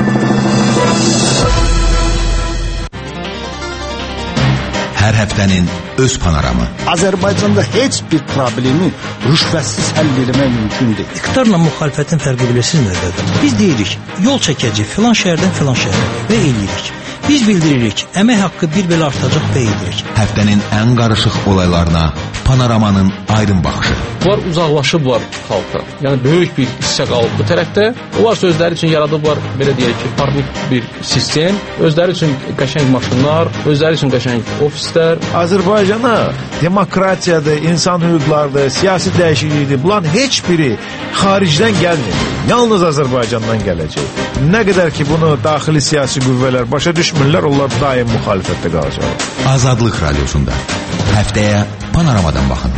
Hər həftənin öz panoramı. Azərbaycanda heç bir problemi rüşvətsiz həll etmək mümkün deyil. İqtidarla müxalifətin fərqi bilirsiniz nədədir? Biz deyirik, yol çəkəcək filan şəhərdən filan şəhərə və eləyirik. Biz bildiririk, əmək haqqı bir belə artacaq deyilir. Həftənin ən qarışıq olaylarına Panoramanın aydın baxışı. Bunlar uzaqlaşıblar xalqdan. Yəni böyük bir hissə qalıb bu tərəfdə. Onlar özləri üçün yaradıblar, belə deyək ki, parnik bir sistem. Özləri üçün qəşəng maşınlar, özləri üçün qəşəng ofislər. Azərbaycana demokratiyadır, insan hüquqlarıdır, siyasi dəyişiklikdir. Bunların heç biri xaricdən gəlmir. Yalnız Azərbaycandan gələcək. Nə qədər ki bunu daxili siyasi qüvvələr başa düşmürlər, onlar daim müxalifətdə qalacaq. Azadlıq Radiosunda. Həftəyə Panoramadan baxın.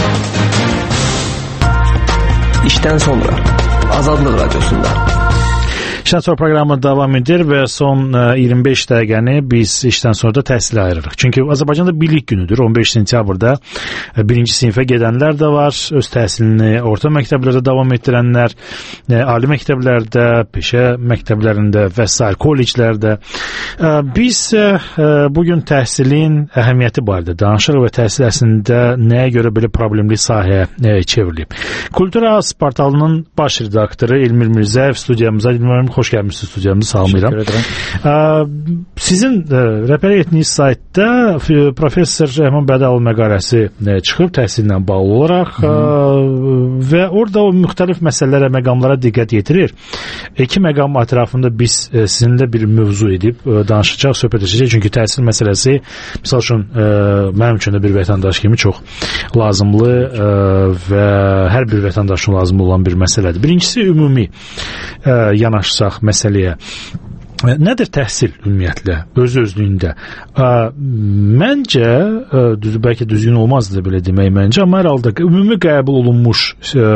İşdən sonra Azadlıq Radiosunda. İşdən sonra proqramı davam edir və son 25 dəqiqəni biz işdən sonra da təhsilə ayırırıq. Çünki Azərbaycanda bilik günüdür. 15 sentyabrda birinci sinifə gedənlər də var, öz təhsilini orta məktəblərdə davam etdirənlər, ali məktəblərdə, peşə məktəblərində və s. kolleclərdə. Biz bugün təhsilin əhəmiyyəti barədə danışırıq və təhsil əslində nəyə görə belə problemli sahəyə çevrilib. Kultura portalının baş redaktoru Elmir Mirzəyev studiyamıza, xoş gəlmişsiniz studiyamıza, salamlayıram. Sizin rəhbərlik etdiyiniz saytda Professor Rəhman Bədəlov məqaləsi çıxıb təhsillə bağlı olaraq və orada o müxtəlif məsələlərə, məqamlara diqqət yetirir. İki məqam ətrafında biz sizinlə bir mövzu edib danışacaq, söhbət edəcək. Çünki təhsil məsələsi, misal üçün, mənim üçün də bir vətəndaş kimi çox lazımlı və hər bir vətəndaşın lazımlı olan bir məsələdir. Birincisi, ümumi yanaşsaq məsələyə. Nədir təhsil ümumiyyətlə, öz-özlüyündə? Məncə, bəlkə düzgün olmazdı belə demək məncə, amma hər halda ümumi qəbul olunmuş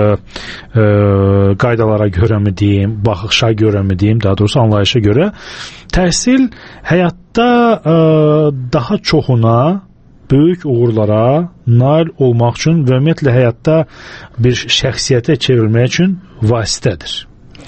qaydalara görə mi deyim, baxışa görə mi deyim, daha doğrusu anlayışa görə, təhsil həyatda daha çoxuna, böyük uğurlara nail olmaq üçün və ümumiyyətlə həyatda bir şəxsiyyətə çevrilmək üçün vasitədir.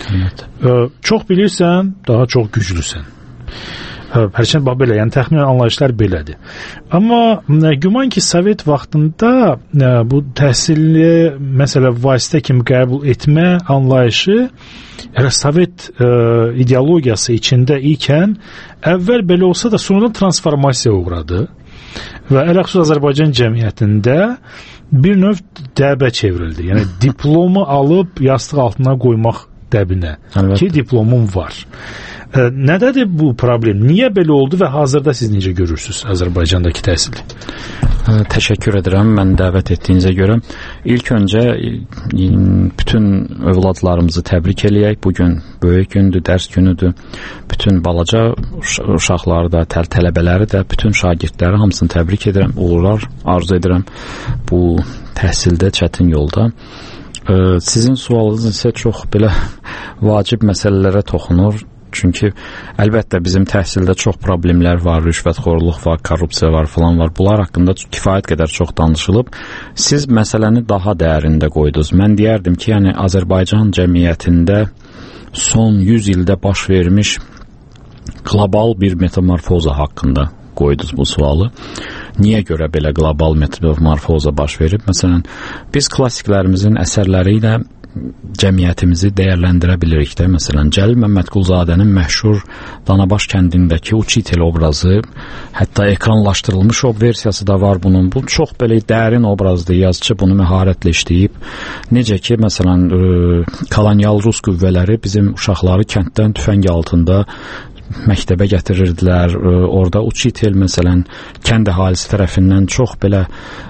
Çox bilirsən, daha çox güclüsən. Hərçənd bax belə, yəni təxminən anlayışlar belədir. Amma güman ki, Sovet vaxtında bu təhsili məsələ vasitə kimi qəbul etmə anlayışı elə Sovet ideologiyası içində ikən əvvəl belə olsa da sonradan transformasiya uğradı və ələxüsus Azərbaycan cəmiyyətində bir növ dəbə çevrildi. Yəni diplomu alıb yastıq altına qoymaq dəbinə ki, diplomum var. Nədədir bu problem? Niyə belə oldu və hazırda siz necə görürsünüz Azərbaycandakı təhsili? Təşəkkür edirəm mən dəvət etdiyinizə görə. İlk öncə bütün övladlarımızı təbrik eləyək. Bugün böyük gündür, dərs günüdür. Bütün balaca uşaqları da, tələbələri də, bütün şagirdləri hamısını təbrik edirəm. Uğurlar arzu edirəm bu təhsildə, çətin yolda. Sizin sualınız isə çox belə vacib məsələlərə toxunur. Çünki əlbəttə bizim təhsildə çox problemlər var, rüşvətxorluq var, korrupsiya var, falan var. Bunlar haqqında kifayət qədər çox danışılıb. Siz məsələni daha dərində qoydunuz. Mən deyərdim ki, yəni Azərbaycan cəmiyyətində son 100 ildə baş vermiş qlobal bir metamorfoza haqqında qoydunuz bu sualı. Niyə görə belə qlobal metamorfoza baş verib? Məsələn, biz klassiklərimizin əsərləri ilə cəmiyyətimizi dəyərləndirə bilirik də. Məsələn, Cəlil Məmmədquluzadənin məşhur Danabaş kəndindəki Uçitel obrazı, hətta ekranlaşdırılmış o versiyası da var bunun. Bu çox belə dərin obrazdır. Yazıcı bunu məharətlə işləyib. Necə ki, məsələn, kolonial Rus qüvvələri bizim uşaqları kənddən tüfəng altında məktəbə gətirirdilər. Orada Uçitel məsələn kənd əhalisi tərəfindən çox belə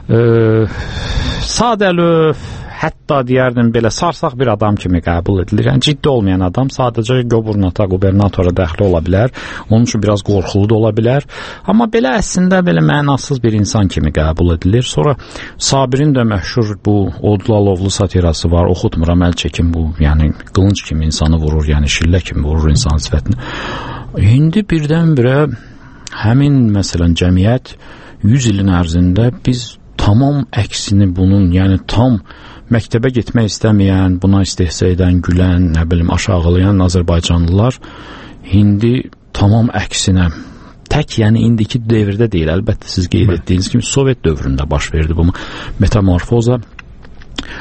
sadəlöv, hətta deyərdim belə sarsaq bir adam kimi qəbul edilir. Yəni ciddi olmayan adam sadəcə qubernatora dəxli ola bilər. Onun üçün biraz qorxulu da ola bilər. Amma belə əslində belə mənasız bir insan kimi qəbul edilir. Sonra Sabirin də məşhur bu Odlu Alovlu satirası var. Oxutmuram, əl çəkim bu. Yəni qılınc kimi insanı vurur, yəni şillə kimi vurur insan sifətini. İndi birdən-birə həmin məsələn cəmiyyət 100 ilin ərzində biz tamam əksini bunun, yəni tam məktəbə getmək istəməyən, buna istehza edən, gülən, nə bilim aşağılayan Azərbaycanlılar indi tamam əksinə, tək yəni indiki dövrdə deyil, əlbəttə siz qeyd etdiyiniz kimi Sovet dövründə baş verdi bu metamorfoza.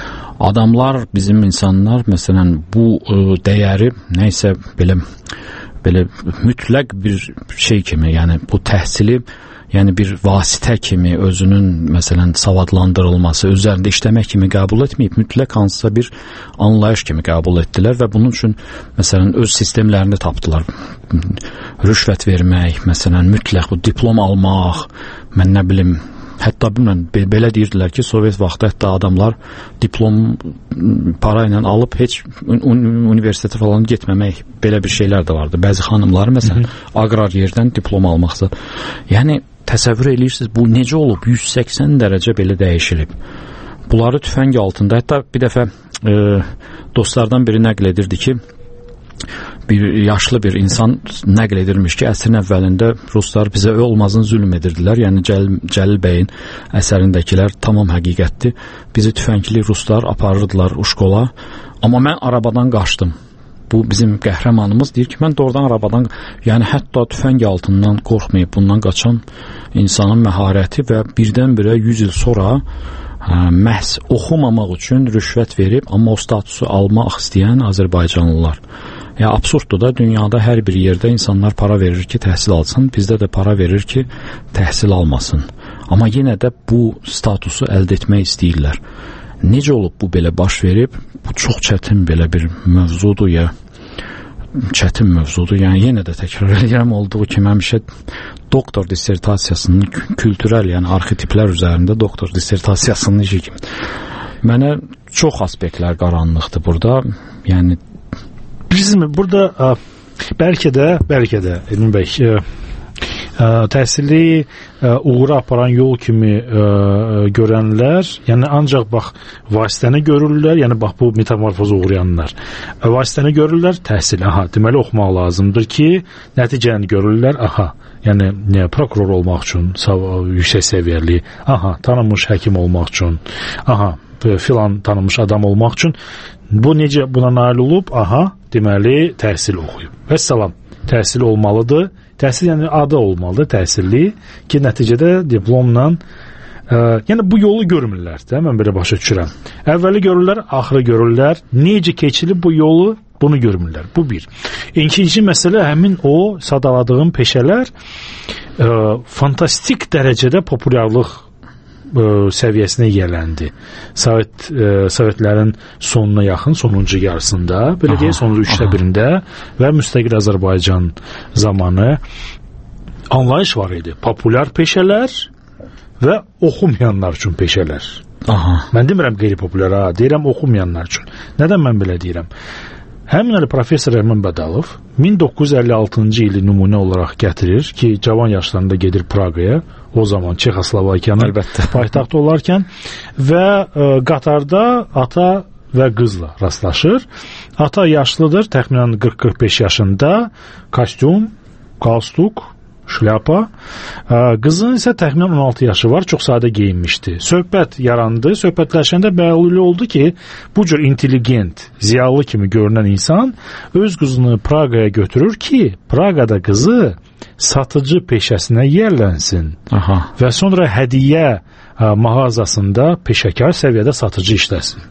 Adamlar, bizim insanlar məsələn bu dəyəri nəysə belə belə mütləq bir şey kimi, yəni bu təhsili yəni bir vasitə kimi özünün məsələn savadlandırılması, üzərində işləmək kimi qəbul etməyib, mütləq hansısa bir anlayış kimi qəbul etdilər və bunun üçün məsələn öz sistemlərini tapdılar. Rüşvət vermək, məsələn mütləq bu diplom almaq, mən nə bilim, hətta bilmən belə deyirdilər ki, Sovet vaxtı hətta adamlar diplom para ilə alıb heç universitetə falan getməmək, belə bir şeylər də vardı. Bəzi xanımlar məsələn aqrar yerdən diplom almaqsa, yəni təsəvvür edirsiniz, bu necə olub? 180 dərəcə belə dəyişilib. Bunları tüfəng altında, hətta bir dəfə dostlardan biri nəql edirdi ki, bir yaşlı bir insan nəql edilmiş ki, əsrin əvvəlində Ruslar bizə olmazın zülm edirdilər. Yəni Cəlil bəyin əsərindəkilər tamam həqiqətdir. Bizi tüfəngli Ruslar aparırdılar Uşkola, amma mən arabadan qaçdım. Bu bizim qəhrəmanımız deyir ki, mən doğrudan arabadan, yəni hətta tüfəng altından qorxmayıb bundan qaçan insanın məharəti və birdən-birə 100 il sonra məhz oxumamaq üçün rüşvət verib, amma o statusu almaq istəyən Azərbaycanlılar. Ya absurddur da, dünyada hər bir yerdə insanlar para verir ki, təhsil alsın, bizdə də para verir ki, təhsil almasın. Amma yenə də bu statusu əldə etmək istəyirlər. Necə olub bu belə baş verib? Bu çox çətin belə bir mövzudur ya, çətin mövzudur. Yəni yenə də təkrar edirəm, olduğu kimi həmişə doktor dissertasiyasının kültürel, yəni arxetiplər üzərində doktor dissertasiyasının işi kimi. Mənə çox aspektlər qaranlıqdır burada. Yəni bizim burada bəlkə də Elmin bəy təhsili uğura aparan yol kimi görənlər, yəni ancaq bax vasitəni görürlər, yəni bax bu metamorfoza uğrayanlar vasitəni görürlər, təhsil, deməli oxumaq lazımdır ki, nəticəni görürlər, yəni prokuror olmaq üçün yüksək səviyyəli, tanınmış həkim olmaq üçün, filan tanınmış adam olmaq üçün, bu necə buna nail olub, deməli təhsil oxuyub. Vəssalam, təhsil olmalıdır. Təhsil yəni adı olmalıdır, təhsilli ki, nəticədə diplomla yəni bu yolu görmürlər də, mən belə başa düşürəm. Əvvəli görürlər, axırı görürlər. Necə keçilib bu yolu, bunu görmürlər. Bu bir. İkinci məsələ, həmin o sadaladığım peşələr fantastik dərəcədə populyarlıq səviyyəsinə yiyələndi. Sovetlərin sonuna yaxın, sonuncu yarısında, belə deyək, sonuncu 1/3-də və müstəqil Azərbaycan zamanı anlayış var idi. Populyar peşələr və oxumayanlar üçün peşələr. Mən demirəm qeyri-populyar, deyirəm oxumayanlar üçün. Nədən mən belə deyirəm? Həmin professor Rəhman Bədalov 1956-cı ili nümunə olaraq gətirir ki, cavan yaşlarında gedir Praqaya, o zaman Çexoslovakiyanın paytaxtı olarkən və qatarda ata və qızla rastlaşır. Ata yaşlıdır, təxminən 40-45 yaşında, kostyum, qalstuk, şlyapa. Qızın isə təxminən 16 yaşı var, çox sadə geyinmişdi. Söhbət yarandı, söhbətləşəndə bəlli oldu ki, bu cür intelligent, ziyalı kimi görünən insan öz qızını Praqaya götürür ki, Praqada qızı satıcı peşəsinə yiyələnsin və sonra hədiyyə mağazasında peşəkar səviyyədə satıcı işləsin.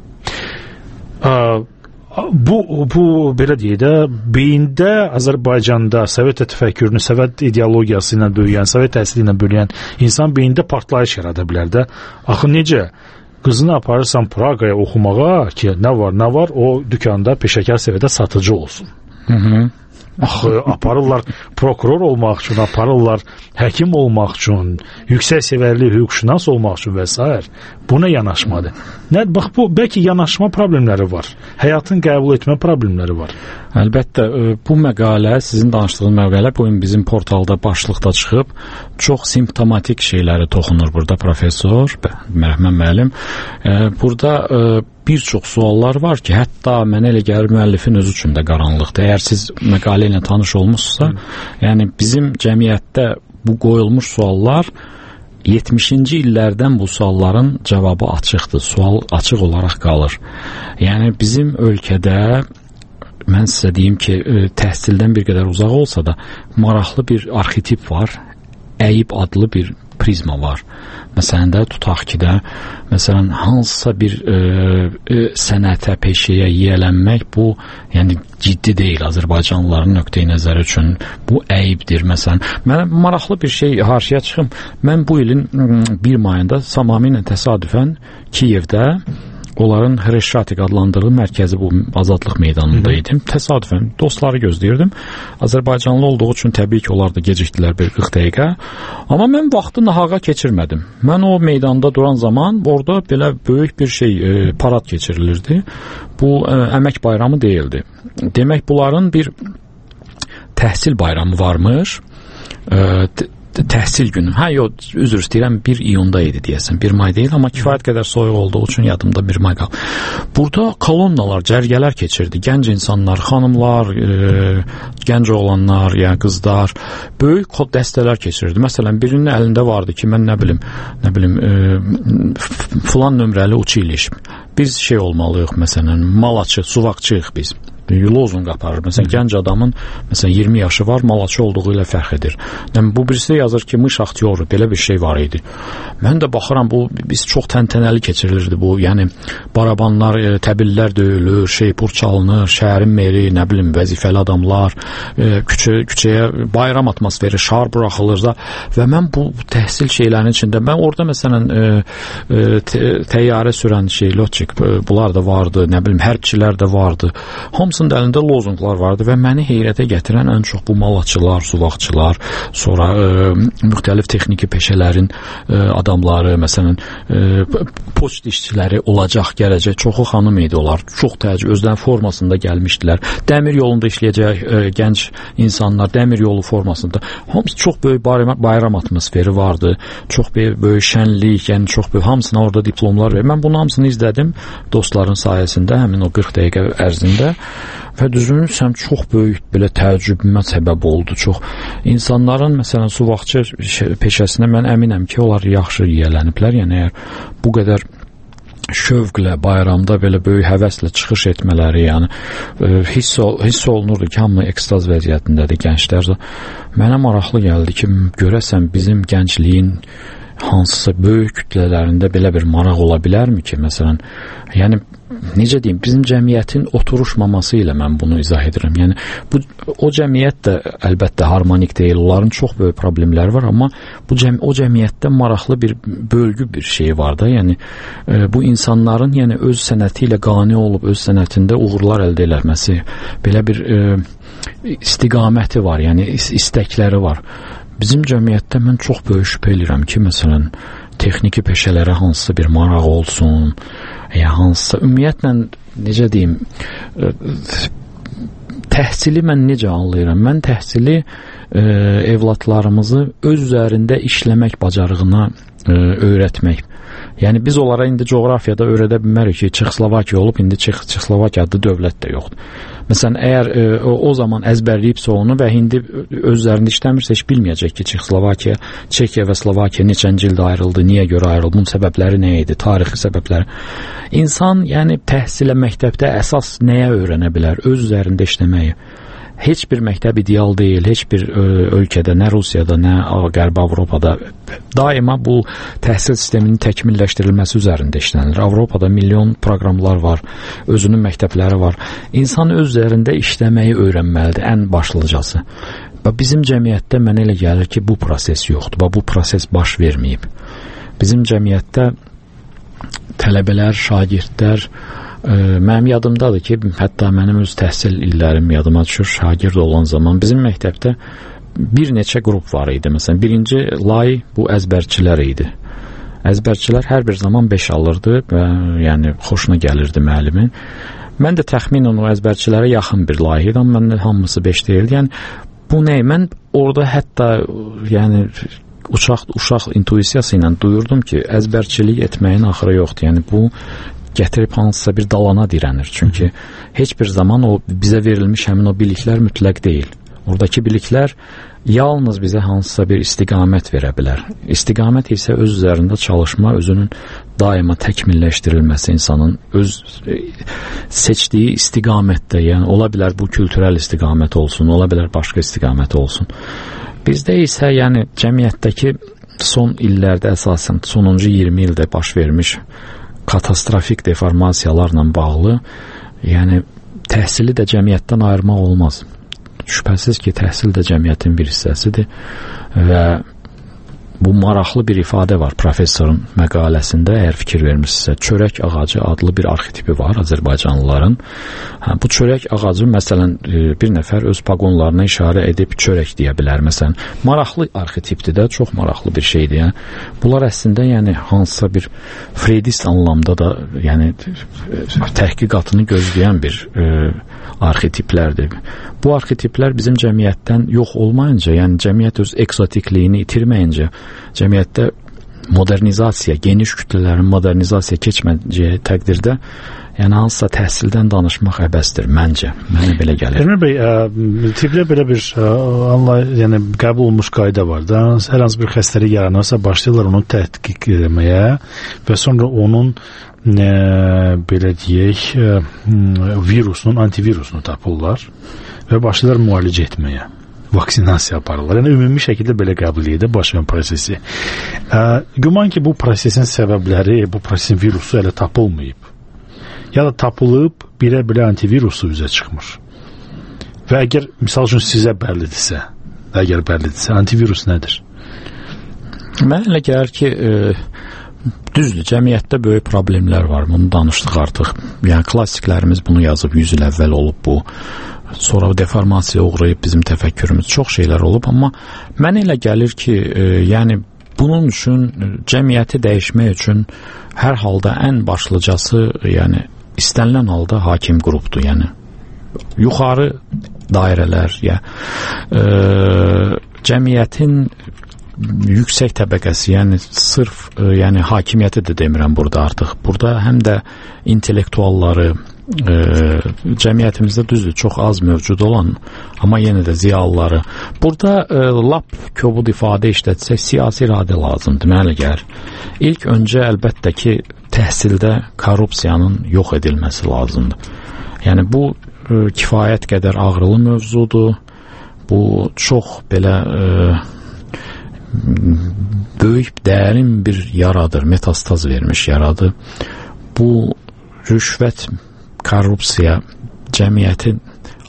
Bu belə deyək də, beyində Azərbaycanda Sovet təfəkkürünü, Sovet ideologiyası ilə böyüyən, Sovet təhsili ilə böyüyən insan beyində partlayış yarada bilər də. Axı necə? Qızını aparırsan Praqaya oxumağa ki, nə var, o dükanda peşəkar səviyyədə satıcı olsun. Axı aparırlar prokuror olmaq üçün, aparırlar həkim olmaq üçün, yüksək səviyyəli hüquqşünas olmaq üçün və s. Bu nə yanaşmadır? Bax, bu bəlkə yanaşma problemləri var. Həyatın qəbul etmə problemləri var. Əlbəttə, bu məqalə, sizin danışdığınız məqalə bu gün bizim portalda başlıqda çıxıb, çox simptomatik şeyləri toxunur burada professor Rəhman müəllim. Burada bir çox suallar var ki, hətta mənə elə gəlir müəllifin özü üçün də qaranlıqdır. Əgər siz məqalə ilə tanış olmuşsunuzsa, yəni bizim cəmiyyətdə bu qoyulmuş suallar 70-ci illərdən bu sualların cavabı açıqdır. Sual açıq olaraq qalır. Yəni bizim ölkədə, mən sizə deyim ki, təhsildən bir qədər uzaq olsa da maraqlı bir arxetip var. Əyib adlı bir prizma var. Məsələn də tutaq ki də, məsələn hansısa bir sənətə, peşəyə yiyələnmək bu, yəni ciddi deyil Azərbaycanlıların nöqteyi nəzəri üçün. Bu əyibdir. Məsələn, mənə maraqlı bir şey haşiyə çıxım. Mən bu ilin 1 mayında tamamilə təsadüfən Kiyevdə onların Hreshchatik adlandırdığı mərkəzi bu Azadlıq meydanında idim. Təsadüfən dostları gözləyirdim. Azərbaycanlı olduğu üçün təbii ki, onlar da gecikdilər bir 40 dəqiqə. Amma mən vaxtı nahaqa keçirmədim. Mən o meydanda duran zaman orada belə böyük bir parad keçirilirdi. Bu əmək bayramı deyildi. Demək, bunların bir təhsil bayramı varmış. Təhsil günü. Üzr istəyirəm, 1 iyunda idi deyəsən. 1 may deyil, amma kifayət qədər soyuq olduğu üçün yadımda 1 may qaldı. Burada kolonnalar, cərgələr keçirdi. Gənc insanlar, xanımlar, gənc oğlanlar, yəni qızlar, böyük dəstələr keçirdi. Məsələn, birinin əlində vardı ki, mən nə bilim, filan nömrəli uçu iliş. Biz olmalıyıq, məsələn, malaçı, suvaqçıyıq biz. Lozunq aparır. Məsələn, gənc adamın 20 yaşı var, malaçı olduğu ilə fərq edir. Yəni, bu birisi yazır ki, mış aktyoru, belə bir şey var idi. Mən də baxıram, biz çox təntənəli keçirilirdi bu. Yəni, barabanlar, təbillər döyülür, şeypur çalınır, şəhərin meri, nə bilim, vəzifəli adamlar, küçəyə bayram atmosferi, şar buraxılır da. Və mən bu təhsil şeylərinin içində, mən orada məsələn, təyyarə sürən lotçik, bunlar da vardı, nə bilim, hərbçilər də vardı. Hamısının əlində lozunqlar vardı və məni heyrətə gətirən ən çox bu malaçılar, suvaqçılar, sonra müxtəlif texniki peşələrin adamları, məsələn, poçt işçiləri olacaq, gələcək, çoxu xanım idi onlar. Çox təəccüb, özlərinin formasında gəlmişdilər. Dəmir yolunda işləyəcək gənc insanlar, dəmir yolu formasında. Hamısı çox böyük bayram atmosferi vardı. Çox böyük şənlik, yəni çox böyük, hamısına orada diplomlar verir. Mən bunu hamısını izlədim dostların sayəsində, həmin o 40 dəqiqə ərzində. Və düzünürsəm çox böyük belə təəccübümə səbəb oldu. Çox insanların məsələn suvaqçı peşəsinə mən əminəm ki, onlar yaxşı yiyələniblər. Yəni əgər bu qədər şövqlə bayramda belə böyük həvəslə çıxış etmələri, yəni hiss olunurdu ki, hamı ekstaz vəziyyətindədir gənclər. Mənə maraqlı gəldi ki, görəsən bizim gəncliyin hansısa böyük kütlələrində belə bir maraq ola bilərmi ki, məsələn, yəni necə deyim, bizim cəmiyyətin oturuşmaması ilə mən bunu izah edirəm. Yəni o cəmiyyət də əlbəttə harmonik deyil, onların çox böyük problemləri var, amma o cəmiyyətdə maraqlı bir bölgü bir şey var da, yəni bu insanların yəni öz sənəti ilə qane olub öz sənətində uğurlar əldə etməsi, belə bir istiqaməti var, yəni istəkləri var. Bizim cəmiyyətdə mən çox böyük şübhə edirəm ki, məsələn, texniki peşələrə hansısa bir maraq olsun, ya hansısa, ümumiyyətlə, necə deyim, təhsili mən necə anlayıram? Mən təhsili evlatlarımızı öz üzərində işləmək bacarığına öyrətmək. Yəni biz onlara indi coğrafiyada öyrədə bilmərik ki, Çexoslovakiya olub, indi Çexoslovakiya adlı dövlət də yoxdur. Məsələn, əgər o zaman əzbərləyibsə onu və indi öz üzərində işləmirsə, heç bilməyəcək ki, Çekiya və Slovakiya neçənci ildə ayrıldı, niyə görə ayrıldı, bunun səbəbləri nə idi, tarixi səbəbləri. İnsan, yəni təhsilə məktəbdə əsas nəyə öyrənə bilər? Öz üzərində işləməyi. Heç bir məktəb ideal deyil, heç bir ölkədə, nə Rusiyada, nə Qərbi Avropada daima bu təhsil sisteminin təkmilləşdirilməsi üzərində işlənir. Avropada milyon proqramlar var, özünün məktəbləri var. İnsan öz üzərində işləməyi öyrənməlidir, ən başlıcası. Bizim cəmiyyətdə mənə elə gəlir ki, bu proses yoxdur, bu proses baş verməyib. Bizim cəmiyyətdə tələbələr, şagirdlər, mənim yadımdadır ki, hətta mənim öz təhsil illərim yadıma düşür, şagird olan zaman bizim məktəbdə bir neçə qrup var idi. Məsələn, birinci lay bu əzbərçilər idi. Əzbərçilər hər bir zaman 5 alırdı və yəni xoşuna gəlirdi müəllimin. Mən də təxminən o əzbərçilərə yaxın bir layihə idim, məndə hamısı 5 deyildi. Yəni bu nə? Mən orada hətta yəni uşaq intuisiyası ilə duyurdum ki, əzbərçilik etməyin axırı yoxdur. Yəni bu gətirib hansısa bir dalana dirənir. Çünki heç bir zaman o bizə verilmiş həmin o biliklər mütləq deyil. Oradakı biliklər yalnız bizə hansısa bir istiqamət verə bilər. İstiqamət isə öz üzərində çalışma, özünün daima təkmilləşdirilməsi, insanın öz seçdiyi istiqamətdə, yəni ola bilər bu kültürel istiqamət olsun, ola bilər başqa istiqamət olsun. Bizdə isə yəni cəmiyyətdəki son illərdə əsasən sonuncu 20 ildə baş vermiş katastrofik deformasiyalarla bağlı, yəni təhsili də cəmiyyətdən ayırmaq olmaz. Şübhəsiz ki, təhsil də cəmiyyətin bir hissəsidir və bu maraqlı bir ifadə var professorun məqaləsində, əgər fikir vermişsinizsə. Çörək ağacı adlı bir arxetipi var Azərbaycanlıların. Bu çörək ağacı məsələn bir nəfər öz paqonlarına işarə edib çörək deyə bilər məsələn. Maraqlı arxetipdir də, çox maraqlı bir şeydir. Yəni bunlar əslində yəni hansısa bir freydist anlamda da yəni təhqiqatını gözləyən bir arxetiplərdir. Bu arxetiplər bizim cəmiyyətdən yox olmayınca, yəni cəmiyyət öz eksotikliyini itirməyincə, cəmiyyətdə modernizasiya, geniş kütlələrin modernizasiya keçməyəcəyi təqdirdə, yəni hansısa təhsildən danışmaq əbəsdir məncə. Mənə belə gəlir. Elmir bəy, tibbdə belə bir yəni qəbul olunmuş qayda var da, hər hansı bir xəstəlik yaranırsa başlayırlar onu tədqiq etməyə və sonra onun belə deyək virusunun, antivirusunu tapırlar və başlayırlar müalicə etməyə, vaksinasiya aparırlar. Yəni ümumi şəkildə belə qəbul edir baş verən prosesi. Güman ki, bu prosesin səbəbləri, bu prosesin virusu hələ tapılmayıb. Ya da tapılıb, bilə-bilə antivirusu üzə çıxmır. Və əgər, misal üçün, sizə bəllidirsə, antivirus nədir? Mən elə gəlir ki, düzdür, cəmiyyətdə böyük problemlər var, bunu danışdıq artıq. Yəni, klassiklərimiz bunu yazıb 100 il əvvəl olub bu. Sonra deformasiya uğrayıb bizim təfəkkürümüz, çox şeylər olub, amma mən elə gəlir ki, yəni bunun üçün, cəmiyyəti dəyişmək üçün hər halda ən başlıcası, yəni istənilən halda hakim qrupdur, yəni yuxarı dairələr, cəmiyyətin yüksək təbəqəsi, yəni sırf yəni hakimiyyəti də demirəm burada artıq. Burada həm də intellektualları, cəmiyyətimizdə düzdür, çox az mövcud olan, amma yenə də ziyalıları. Burada lap kobud ifadə işlətsək, siyasi iradə lazımdır, mənə gəlir. İlk öncə əlbəttə ki, təhsildə korrupsiyanın yox edilməsi lazımdır. Yəni bu kifayət qədər ağrılı mövzudur. Bu çox belə böyük, dərin bir yaradır, metastaz vermiş yaradır. Bu rüşvət, korrupsiya cəmiyyətin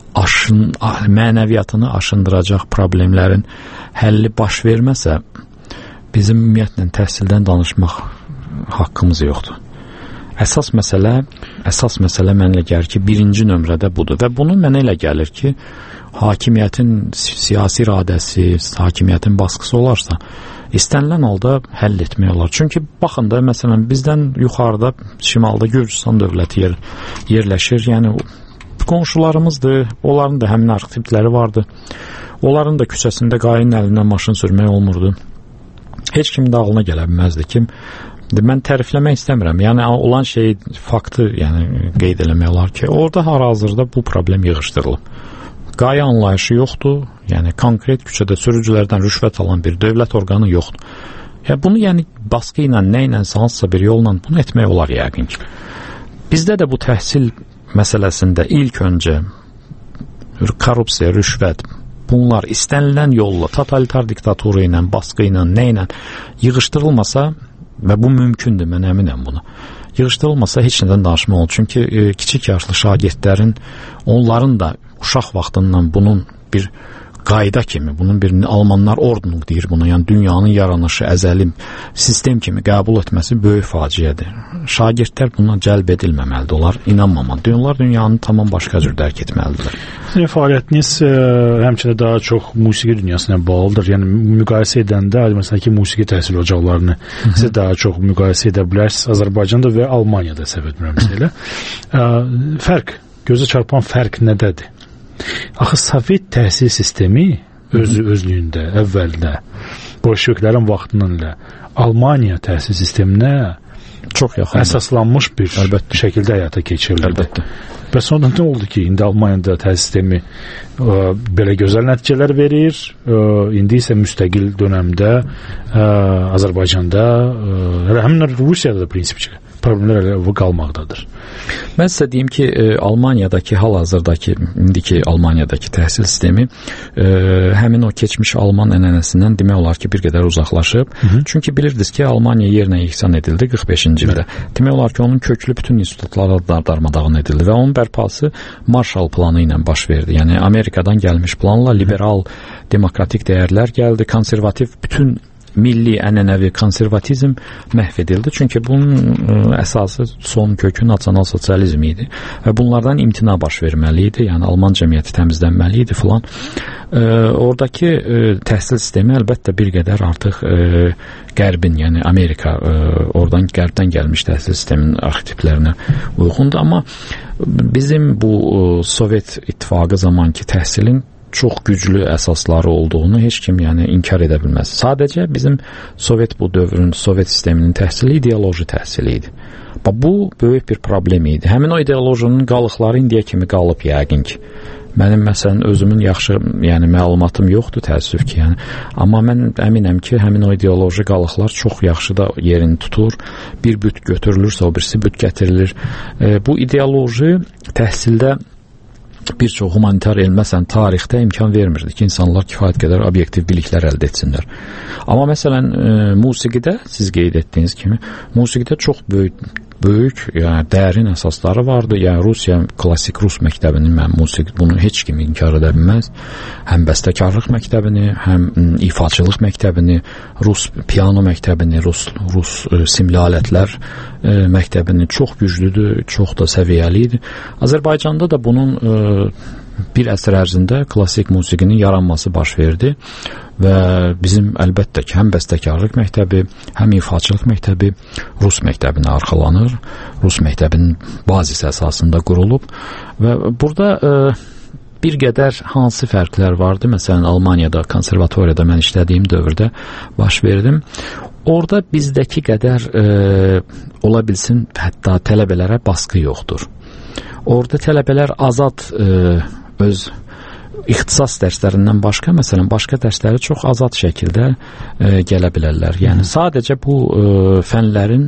mənəviyyatını aşındıracaq problemlərin həlli baş verməsə, bizim ümumiyyətlə təhsildən danışmaq haqqımız yoxdur. Əsas məsələ mənə gəlir ki, birinci nömrədə budur və bunun mənə elə gəlir ki, hakimiyyətin siyasi iradəsi, hakimiyyətin baskısı olarsa, istənilən halda həll etmək olar. Çünki baxın da, məsələn, bizdən yuxarıda, şimalda Gürcüstan dövləti yerləşir, yəni qonşularımızdır, onların da həmin arxetipləri vardı. Onların da küçəsində qayının əlindən maşın sürmək olmurdu. Heç kimin də ağlına gələ bilməzdi ki, mən tərifləmək istəmirəm. Yəni olan şey, faktı yəni qeyd eləmək olar ki, orada hal-hazırda bu problem yığışdırılıb. Qayə anlayışı yoxdur, yəni konkret küçədə sürücülərdən rüşvət alan bir dövlət orqanı yoxdur. Bunu yəni baskı ilə, nə ilə, hansısa bir yolla bunu etmək olar yəqin ki. Bizdə də bu təhsil məsələsində ilk öncə korrupsiya, rüşvət, bunlar istənilən yolla, totalitar diktaturu ilə, baskı ilə, nə ilə yığışdırılmasa, və bu mümkündür, mən əminəm buna. Yığışdırılmasa heç nədən danışmaq olur. Çünki kiçik yaşlı şagirdlərin, onların da uşaq vaxtından bunun bir qayda kimi, bunun bir Almanlar ordnung deyir buna, yəni dünyanın yaranışı, əzəli sistem kimi qəbul etməsi böyük faciədir. Şagirdlər buna cəlb edilməməlidir, onlar inanmamalıdır. Onlar dünyanı tamam başqa cür dərk etməlidirlər. Sizin fəaliyyətiniz həmçinin daha çox musiqi dünyasına bağlıdır. Yəni müqayisə edəndə, məsələn ki, musiqi təhsil ocaqlarını siz daha çox müqayisə edə bilərsiniz Azərbaycanda və Almaniyada, səhv etmirəmsə elə. Fərq, gözə çarpan fərq nədədir? Axı Sovet təhsil sistemi özlüyündə, əvvəldə bolşeviklərin vaxtından ilə Almaniya təhsil sisteminə çox yaxın əsaslanmış bir şəkildə həyata keçirildi. Bəs sonra nə oldu ki, indi Almaniyada təhsil sistemi belə gözəl nəticələr verir, indi isə müstəqil dönəmdə Azərbaycanda, həmin Rusiyada da prinsipçi problemlər elə qalmaqdadır. Mən sizə deyim ki, Almaniyadakı, hal-hazırdakı, indiki Almaniyadakı təhsil sistemi həmin o keçmiş Alman ənənəsindən demək olar ki, bir qədər uzaqlaşıb. Çünki bilirdiniz ki, Almaniya yerinə yeksan edildi 45-ci ildə. Demək olar ki, onun köklü bütün institutları darmadağın edildi və onun bərpası Marshall planı ilə baş verdi. Yəni Amerikadan gəlmiş planla liberal, demokratik dəyərlər gəldi, konservativ bütün milli ənənəvi konservatizm məhv edildi. Çünki bunun əsası son kökü nasional sosializm idi və bunlardan imtina baş verməli idi. Yəni Alman cəmiyyəti təmizlənməli idi filan. Oradakı təhsil sistemi əlbəttə bir qədər artıq qərbin, yəni Amerika, oradan qərbdən gəlmiş təhsil sisteminin arxetiplərinə uyğundur. Amma bizim bu Sovet İttifaqı zamanki təhsilin çox güclü əsasları olduğunu heç kim yəni inkar edə bilməz. Sadəcə bizim Sovet bu dövrün, Sovet sisteminin təhsili ideoloji təhsili idi. Bu böyük bir problem idi. Həmin o ideolojinin qalıqları indiyə kimi qalıb yəqin ki. Mənim məsələn özümün yaxşı, yəni məlumatım yoxdur təəssüf ki, yəni. Amma mən əminəm ki, həmin o ideoloji qalıqlar çox yaxşı da yerini tutur. Bir büt götürülürsə, o birisi büt gətirilir. Bu ideoloji təhsildə bir çox humanitar elm, məsələn, tarixdə imkan vermirdi ki, insanlar kifayət qədər obyektiv biliklər əldə etsinlər. Amma məsələn, musiqidə, siz qeyd etdiyiniz kimi, musiqidə çox böyük, yəni dərin əsasları vardı. Yəni Rusiya, klassik Rus məktəbinin, mən musiqi, bunu heç kim inkar edə bilməz. Həm bəstəkarlıq məktəbini, həm ifaçılıq məktəbini, Rus piano məktəbini, Rus simli alətlər məktəbini çox güclüdür, çox da səviyyəli idi. Azərbaycanda da bunun bir əsr ərzində klassik musiqinin yaranması baş verdi və bizim əlbəttə ki, həm bəstəkarlıq məktəbi, həm ifaçılıq məktəbi Rus məktəbinə arxalanır. Rus məktəbinin bazisi əsasında qurulub və burada bir qədər hansı fərqlər vardı? Məsələn, Almaniyada, konservatoriyada mən işlədiyim dövrdə baş verdim. Orada bizdəki qədər ola bilsin, hətta tələbələrə baskı yoxdur. Orada tələbələr azad öz ixtisas dərslərindən başqa, məsələn, başqa dərsləri çox azad şəkildə gələ bilərlər. Yəni, sadəcə bu fənlərin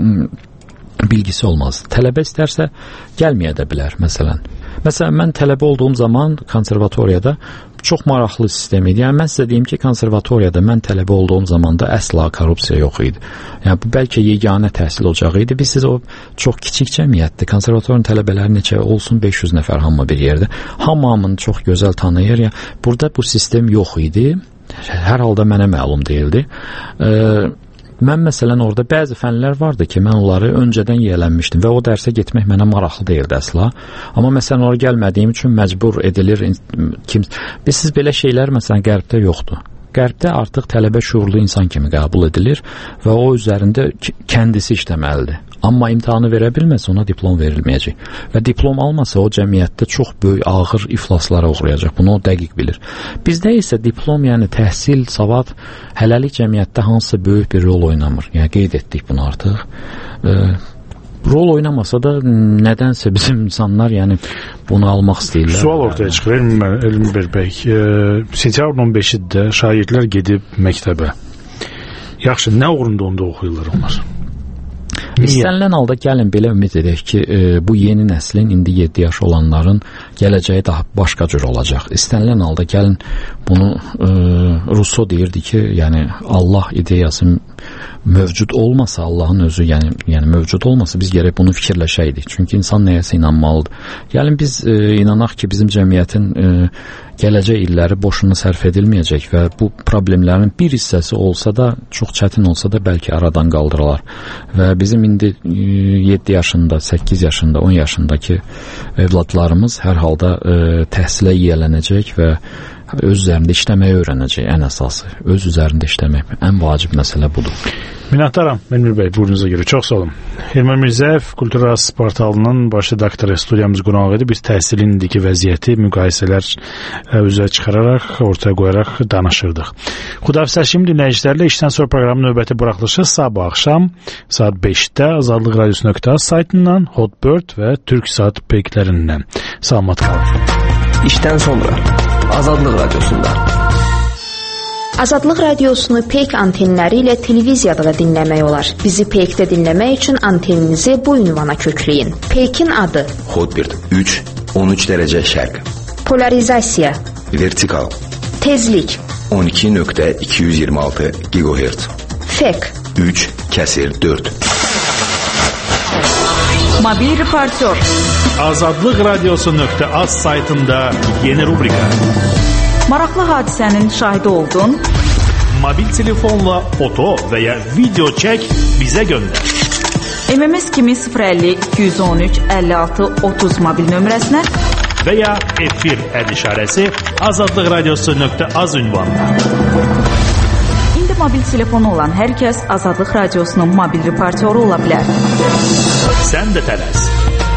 bilgisi olmaz. Tələbə istərsə gəlməyə də bilər, məsələn. Məsələn, mən tələbə olduğum zaman konservatoriyada çox maraqlı sistem idi. Yəni, mən sizə deyim ki, konservatoriyada mən tələbə olduğum zaman da əsla korrupsiya yox idi. Yəni, bu bəlkə yeganə təhsil ocağı idi. Biz siz o çox kiçik cəmiyyətdir. Konservatorun tələbələri neçə olsun, 500 nəfər hamı bir yerdə. Hamını çox gözəl tanıyır. Yəni, burada bu sistem yox idi. Hər halda mənə məlum deyildi. Mən məsələn orada bəzi fənlər vardı ki, mən onları öncədən yiyələnmişdim və o dərsə getmək mənə maraqlı deyildi əsla. Amma məsələn oraya gəlmədiyim üçün məcbur edilir. Biz siz belə şeylər məsələn qərbdə yoxdur. Qərbdə artıq tələbə şuurlu insan kimi qəbul edilir və o üzərində kəndisi işləməlidir. Amma imtahanı verə bilməsə ona diplom verilməyəcək. Və diplom almasa o cəmiyyətdə çox böyük ağır iflaslara uğrayacaq. Bunu o dəqiq bilir. Bizdə isə diplom, yəni təhsil, savad hələlik cəmiyyətdə hansısa böyük bir rol oynamır. Yəni qeyd etdik bunu artıq. Rol oynamasa da nədənsə bizim insanlar yəni bunu almaq istəyirlər. Sual ortaya çıxır, Elmir bəy. Sentyabrın 15-də şagirdlər gedib məktəbə. Yaxşı, nə uğrunda onda oxuyurlar onlar? İstənilən halda gəlin belə ümid edək ki, bu yeni nəslin, indi 7 yaş olanların gələcəyi daha başqa cür olacaq. İstənilən halda gəlin bunu Rousseau deyirdi ki, yəni Allah ideyası mövcud olmasa, Allahın özü yəni mövcud olmasa biz gərək bunu fikirləşəydik. Çünki insan nəyəsə inanmalıdır. Gəlin biz inanaq ki, bizim cəmiyyətin gələcək illəri boşuna sərf edilməyəcək və bu problemlərin bir hissəsi olsa da, çox çətin olsa da bəlkə aradan qaldırılar. Və bizim indi 7 yaşında, 8 yaşında, 10 yaşındakı evladlarımız hər halda təhsilə yiyələnəcək və öz üzərində işləməyi öyrənəcək ən əsası. Öz üzərində işləmək ən vacib məsələ budur. Minnətdaram Elmir bəy, buyurunuza görə. Çox sağ olun. Elmir Mirzəyev Kulturas portalının baş redaktoru studiyamız qonaq idi. Biz təhsilin indiki vəziyyəti, müqayisələr üzə çıxararaq, ortaya qoyaraq danışırdıq. Xudafisləşim dinləyicilərlə işdən sonra proqramın növbəti buraxılışı sabah axşam saat 5-də Azadlıq Radiosu.az saytından, Hotbird və Türksat peyklərindən. Salamat qalın. İşdən sonra Azadlıq Radiosunda. Azadlıq Radiosunu peyk antenləri ilə televiziyada da dinləmək olar. Bizi peykdə dinləmək üçün anteninizi bu ünvana kökləyin. Peykin adı Hotbird 3, 13 dərəcə şərq. Polarizasiya Vertikal. Tezlik 12.226 GHz. Fek 3/4. Mobil reportör. Azadlıq Radiosu.az saytında yeni rubrika. Maraqlı hadisənin şahidi oldun. Mobil telefonla foto və ya video çək, bizə göndər. MMS kimi 050 213 56 30 mobil nömrəsinə və ya efir işarəsi Azadlıq Radiosu.az ünvanına. İndi mobil telefonu olan hər kəs Azadlıq Radiosunun mobil reportyoru ola bilər. Sən də tələs.